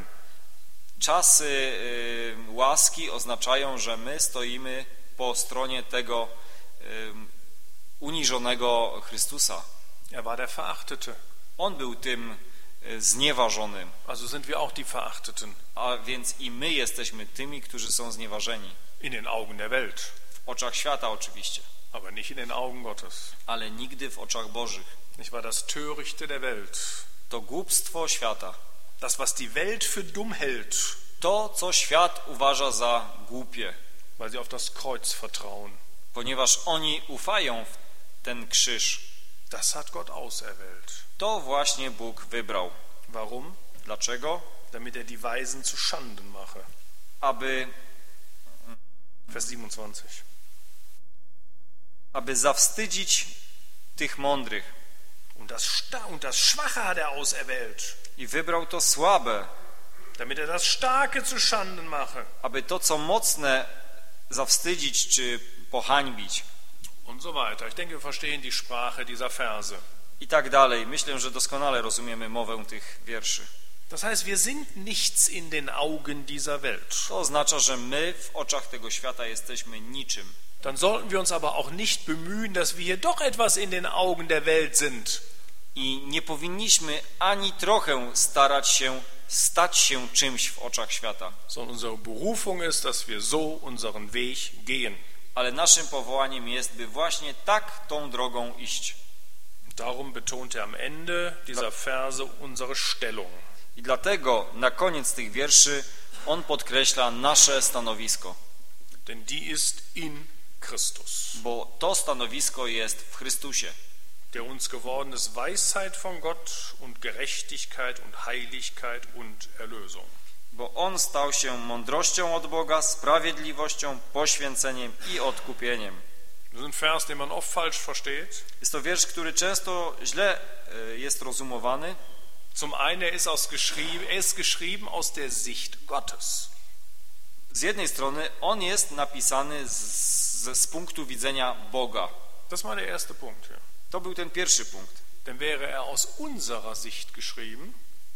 Czasy y, łaski oznaczają, że my stoimy po stronie tego y, uniżonego Chrystusa. Er war der Verachtete. On był tym znieważonym. Also sind wir auch die Verachteten. A więc i my jesteśmy tymi, którzy są znieważeni. In den Augen der Welt. W oczach świata oczywiście. Aber nicht in den Augen Gottes. Ale nigdy w oczach Bożych. Nicht wahr? Das Törichte der Welt. To głupstwo świata. Das, was die Welt für dumm hält. To, co świat uważa za głupie. Weil sie auf das Kreuz vertrauen. Ponieważ oni ufają w ten krzyż. Das hat Gott auserwählt. To właśnie Bóg wybrał. Warum? Dlaczego? Damit er die Weisen zu Schanden mache. Aby Vers siebenundzwanzig. Aby zawstydzić tych mądrych. Und das, und das Schwache hat er auserwählt. I wybrał to słabe. Damit er das Starke zu Schanden mache. Aby to, co mocne, zawstydzić czy pohańbić. Und so weiter. Ich denke, wir verstehen die Sprache dieser Verse. I tak dalej. Myślę, że doskonale rozumiemy mowę tych wierszy. Das heißt, wir sind nichts in den Augen dieser Welt. To oznacza, że my w oczach tego świata jesteśmy niczym. Dann sollten wir uns aber auch nicht bemühen, dass wir hier doch etwas in den Augen der Welt sind. I nie powinniśmy ani trochę starać się stać się czymś w oczach świata. Sondern unsere Berufung ist, dass wir so unseren Weg gehen. Ale naszym powołaniem jest, by właśnie tak tą drogą iść. Darum betont er am Ende dieser Verse unsere Stellung. I dlatego na koniec tych wierszy on podkreśla nasze stanowisko. Denn die ist in Christus. Bo to stanowisko jest w Chrystusie. Der uns geworden ist Weisheit von Gott und Gerechtigkeit und Heiligkeit und Erlösung. Bo on stał się mądrością od Boga, sprawiedliwością, poświęceniem i odkupieniem. Das ist ein Vers, den man oft falsch versteht. Jest to wiersz, który często źle jest rozumowany. Zum einen er ist, aus geschrieben, er ist geschrieben aus der Sicht Gottes. Z jednej strony on jest napisany z, z, z punktu widzenia Boga. Das war der erste Punkt. Ja. To był ten pierwszy punkt. Denn wäre er aus unserer Sicht geschrieben,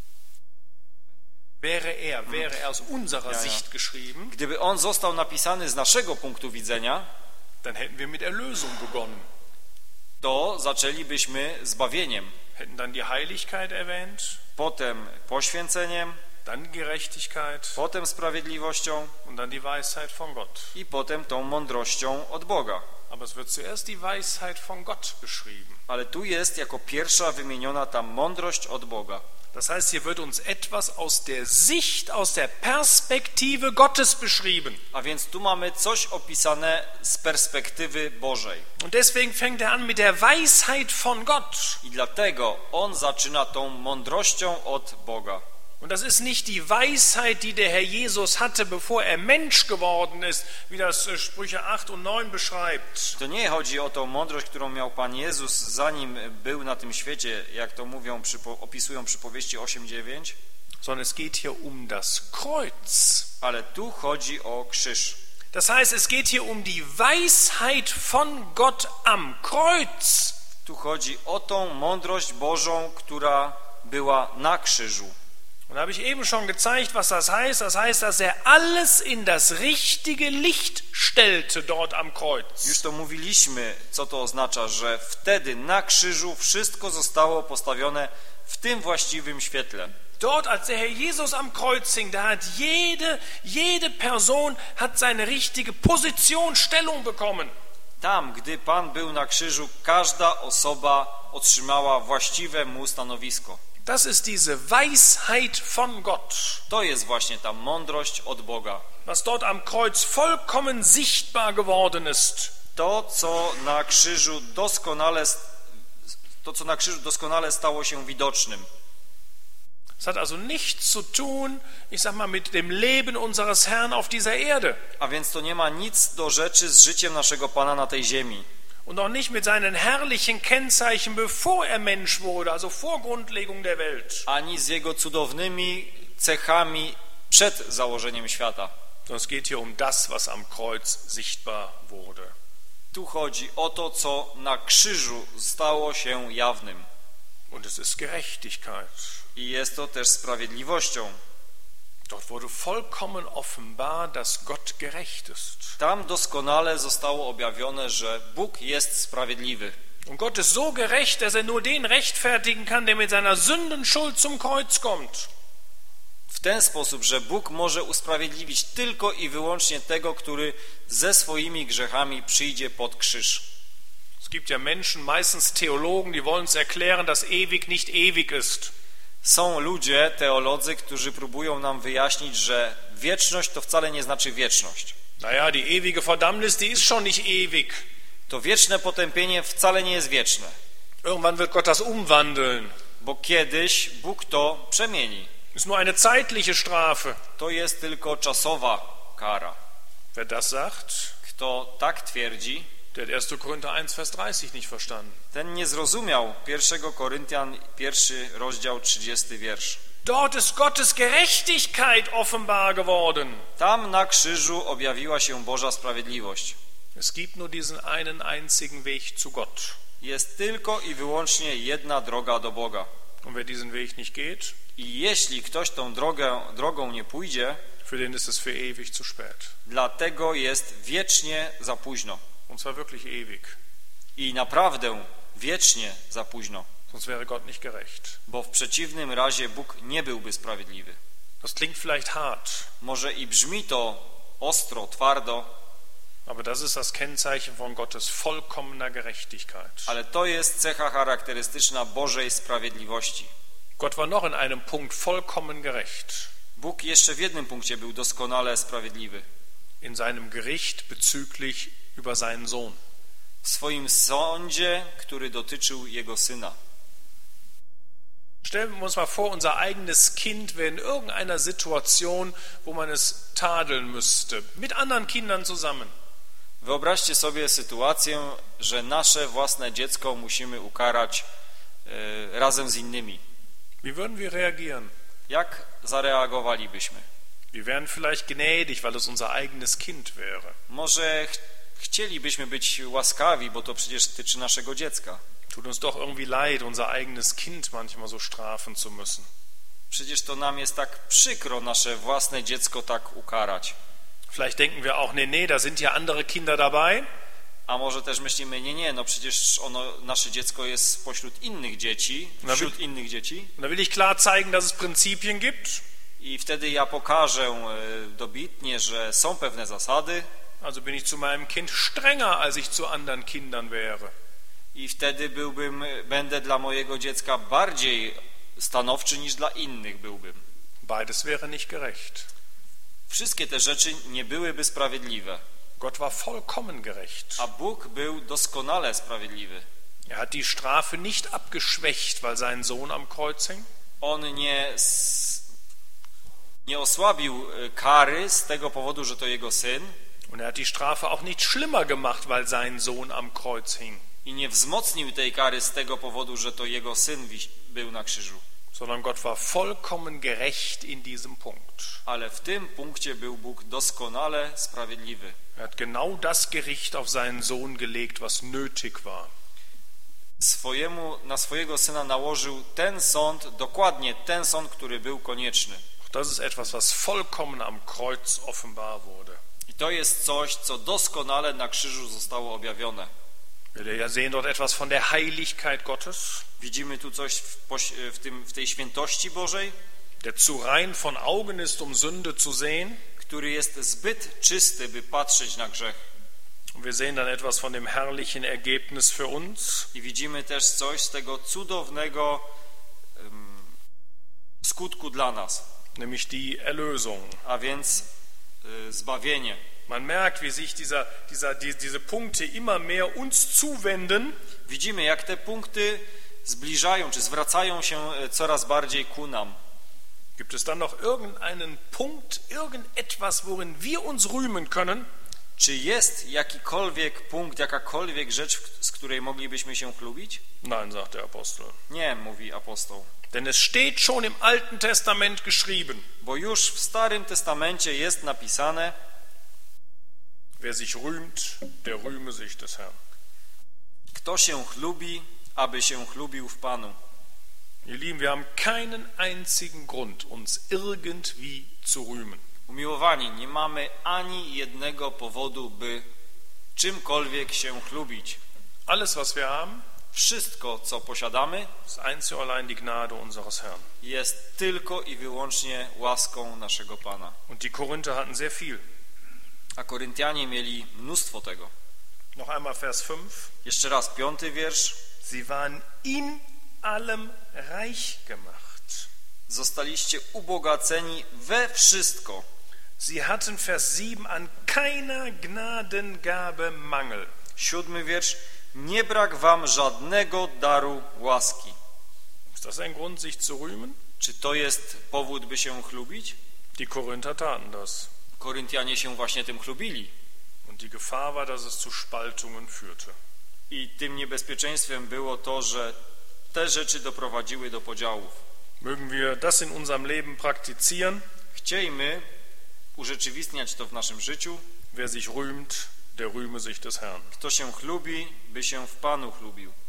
wäre er, wäre er aus unserer ja, ja. Sicht geschrieben, gdyby on został napisany z naszego punktu widzenia, dann hätten wir mit Erlösung begonnen. To zaczęlibyśmy zbawieniem. Hätten dann die Heiligkeit erwähnt, Potem poświęceniem, dann Gerechtigkeit potem sprawiedliwością und dann die Weisheit von Gott. i potem tą mądrością od Boga. Aber es wird zuerst die Weisheit von Gott beschrieben. Ale tu jest jako pierwsza wymieniona ta mądrość od Boga. Das heißt, hier wird uns etwas aus der Sicht, aus der Perspektive Gottes beschrieben. A więc tu mamy coś opisane z perspektywy Bożej. Und deswegen fängt er an mit der Weisheit von Gott. I dlatego on zaczyna tą mądrością od Boga. Und das ist nicht die Weisheit, die der Herr Jesus hatte, bevor er Mensch geworden ist, wie das Sprüche acht und neun beschreibt. To nie chodzi o tą mądrość, którą miał Pan Jezus, zanim był na tym świecie, jak to mówią, opisują przypowieści osiem dziewięć. Sondern es geht hier um das Kreuz. Ale tu chodzi o krzyż. Das heißt, es geht hier um die Weisheit von Gott am Kreuz. Tu chodzi o tą mądrość Bożą, która była na krzyżu. Und da habe ich eben schon gezeigt, was das heißt. Das heißt, dass er alles in das richtige Licht stellte dort am Kreuz. Już to mówiliśmy, co to oznacza, że wtedy na krzyżu wszystko zostało postawione w tym właściwym świetle. Dort, als der Herr Jesus am Kreuz hing, da hat jede, jede Person hat seine richtige Position, Stellung bekommen. Tam, gdy Pan był na krzyżu, każda osoba otrzymała właściwe mu stanowisko. Das ist diese Weisheit von Gott. To jest właśnie ta mądrość od Boga. Was dort am Kreuz vollkommen sichtbar geworden ist. To, co na krzyżu doskonale, to, co na krzyżu doskonale stało się widocznym. Es hat also nichts zu tun, ich sag mal, mit dem Leben unseres Herrn auf dieser Erde. A więc to nie ma nic do rzeczy z życiem naszego Pana na tej ziemi. Und auch nicht mit seinen herrlichen Kennzeichen, bevor er Mensch wurde, also vor Grundlegung der Welt. Ani z jego cudownymi cechami przed założeniem świata. Sondern es geht hier um das, was am Kreuz sichtbar wurde. Tu chodzi o to, co na krzyżu stało się jawnym. Und es ist Gerechtigkeit. I jest to też sprawiedliwością. Dort wurde vollkommen offenbar, dass Gott gerecht ist. Tam doskonale zostało objawione, że Bóg jest sprawiedliwy. Und Gott ist so gerecht, dass er nur den rechtfertigen kann, der mit seiner Sündenschuld zum Kreuz kommt. W ten sposób, że Bóg może usprawiedliwić tylko i wyłącznie tego, który ze swoimi grzechami przyjdzie pod krzyż. Es gibt ja Menschen, meistens Theologen, die wollen uns erklären, dass ewig nicht ewig ist. Są ludzie, teolodzy, którzy próbują nam wyjaśnić, że wieczność to wcale nie znaczy wieczność. Naja, die ewige Verdammnis, die ist schon nicht ewig. To wieczne potępienie wcale nie jest wieczne. Irgendwann wird Gott das umwandeln. Bo kiedyś Bóg to przemieni. Ist nur eine zeitliche Strafe. To jest tylko czasowa kara. Wer das sagt, Kto tak twierdzi, der hat erster Korinther eins, Vers dreißig nicht verstanden. ten nie zrozumiał pierwszego Koryntian, pierwszy rozdział, trzydziesty wiersz. Dort ist Gottes Gerechtigkeit offenbar geworden. Tam na krzyżu objawiła się Boża sprawiedliwość. Es gibt nur diesen einen einzigen Weg zu Gott. Jest tylko i wyłącznie jedna droga do Boga. Und wer diesen Weg nicht geht, I jeśli ktoś tą drogę, drogą nie pójdzie, für den ist es für ewig zu spät. dlatego jest wiecznie za późno. Und zwar wirklich ewig. I naprawdę wiecznie za późno. Sonst wäre Gott nicht gerecht. Bo w przeciwnym razie Bóg nie byłby sprawiedliwy. Das klingt vielleicht hart, Może i brzmi to ostro, twardo, aber das ist das Kennzeichen von Gottes vollkommener Gerechtigkeit. ale to jest cecha charakterystyczna Bożej sprawiedliwości. Gott war noch in einem Punkt vollkommen gerecht. Bóg jeszcze w jednym punkcie był doskonale sprawiedliwy. In seinem Gericht bezüglich über seinen Sohn. W swoim sądzie, który dotyczył Jego Syna. Stellen wir uns mal vor, unser eigenes Kind wäre in irgendeiner Situation, wo man es tadeln müsste, mit anderen Kindern zusammen. Wyobraźcie sobie sytuację, że nasze własne dziecko musimy ukarać e, razem z innymi. Wie würden wir reagieren? Jak zareagowalibyśmy? Wir wären vielleicht gnädig, weil es unser eigenes Kind wäre. Może ch chcielibyśmy być łaskawi, bo to przecież tyczy naszego dziecka. Tut uns doch irgendwie leid, unser eigenes Kind manchmal so strafen zu müssen. Przecież to nam jest tak przykro nasze własne dziecko tak ukarać. Vielleicht denken wir auch, nee, nee, da sind ja andere Kinder dabei. A może też myślimy, nie, nie, no przecież ono, nasze dziecko jest pośród innych dzieci, wśród innych dzieci. Da will ich klar zeigen, dass es Prinzipien gibt. I wtedy ja pokażę dobitnie, że są pewne zasady. Also bin ich zu meinem Kind strenger, als ich zu anderen Kindern wäre. I wtedy byłbym, będę dla mojego dziecka bardziej stanowczy niż dla innych byłbym. Beides wäre nicht gerecht. Wszystkie te rzeczy nie byłyby sprawiedliwe. Gott war vollkommen gerecht. A Bóg był doskonale sprawiedliwy. Er hat die Strafe nicht abgeschwächt, weil sein Sohn am Kreuz hing. On nie, nie osłabił kary z tego powodu, że to jego syn. Und er hat die Strafe auch nicht schlimmer gemacht, weil sein Sohn am Kreuz hing. I nie wzmocnił tej kary z tego powodu, że to jego syn był na krzyżu. Sondern Gott war vollkommen gerecht in diesem Punkt. Ale w tym punkcie był Bóg doskonale sprawiedliwy. Er hat genau das Gericht auf seinen Sohn gelegt, was nötig war. Swojemu, na swojego syna nałożył ten sąd, dokładnie ten sąd, który był konieczny. Das ist etwas, was vollkommen am Kreuz offenbar wurde. I to jest coś, co doskonale na krzyżu zostało objawione. Wir sehen dort etwas von der Heiligkeit Gottes. Widzimy tu coś w, w, tym, w tej świętości Bożej, der zu rein von Augen ist, um Sünde zu sehen. Który jest zbyt czysty, by patrzeć na grzech. Und wir sehen dann etwas von dem herrlichen Ergebnis für uns. I widzimy też coś z tego cudownego um, skutku dla nas. Nämlich die Erlösung. A więc y, zbawienie. Man merkt, wie sich dieser, dieser, die, diese Punkte immer mehr uns zuwenden. Widzimy, jak te punkty zbliżają, czy zwracają się coraz bardziej ku nam. Gibt es dann noch irgendeinen Punkt, irgendetwas, worin wir uns rühmen können? Czy jest jakikolwiek punkt, jakakolwiek rzecz, z której moglibyśmy się chlubić? Nein, sagt der Apostel. Nie, mówi apostoł. Denn es steht schon im Alten Testament geschrieben. Bo już w Starym Testamencie jest napisane: Wer sich rühmt, der rühme sich des Herrn. Kto się chlubi, aby się chlubił w Panu. Ihr Lieben, wir haben keinen einzigen Grund, uns irgendwie zu rühmen. Umiłowani, nie mamy ani jednego powodu, by czymkolwiek się chlubić. Alles, was wir haben, wszystko, co posiadamy, ist einzig und allein die Gnade unseres Herrn. jest tylko i wyłącznie łaską naszego Pana. Und die Korinther hatten sehr viel. A Koryntianie mieli mnóstwo tego. Noch einmal Vers fünf. Jeszcze raz, piąty wiersz. Sie waren in allem reich gemacht. Zostaliście ubogaceni we wszystko. Sie hatten, Vers sieben, an keiner Gnadengabe Mangel. Siódmy wiersz. Nie brak wam żadnego daru łaski. Ist das ein Grund, sich zu rühmen? Czy to jest powód, by się chlubić? Die Korinther taten das. Koryntianie się właśnie tym chlubili. Und die Gefahr war, dass es zu Spaltungen führte. I tym niebezpieczeństwem było to, że te rzeczy doprowadziły do podziałów. Mögen wir das in unserem Leben praktizieren? Chciejmy urzeczywistniać to w naszym życiu. Wer sich rühmt, der rühme sich des Herrn. Kto się chlubi, by się w Panu chlubił.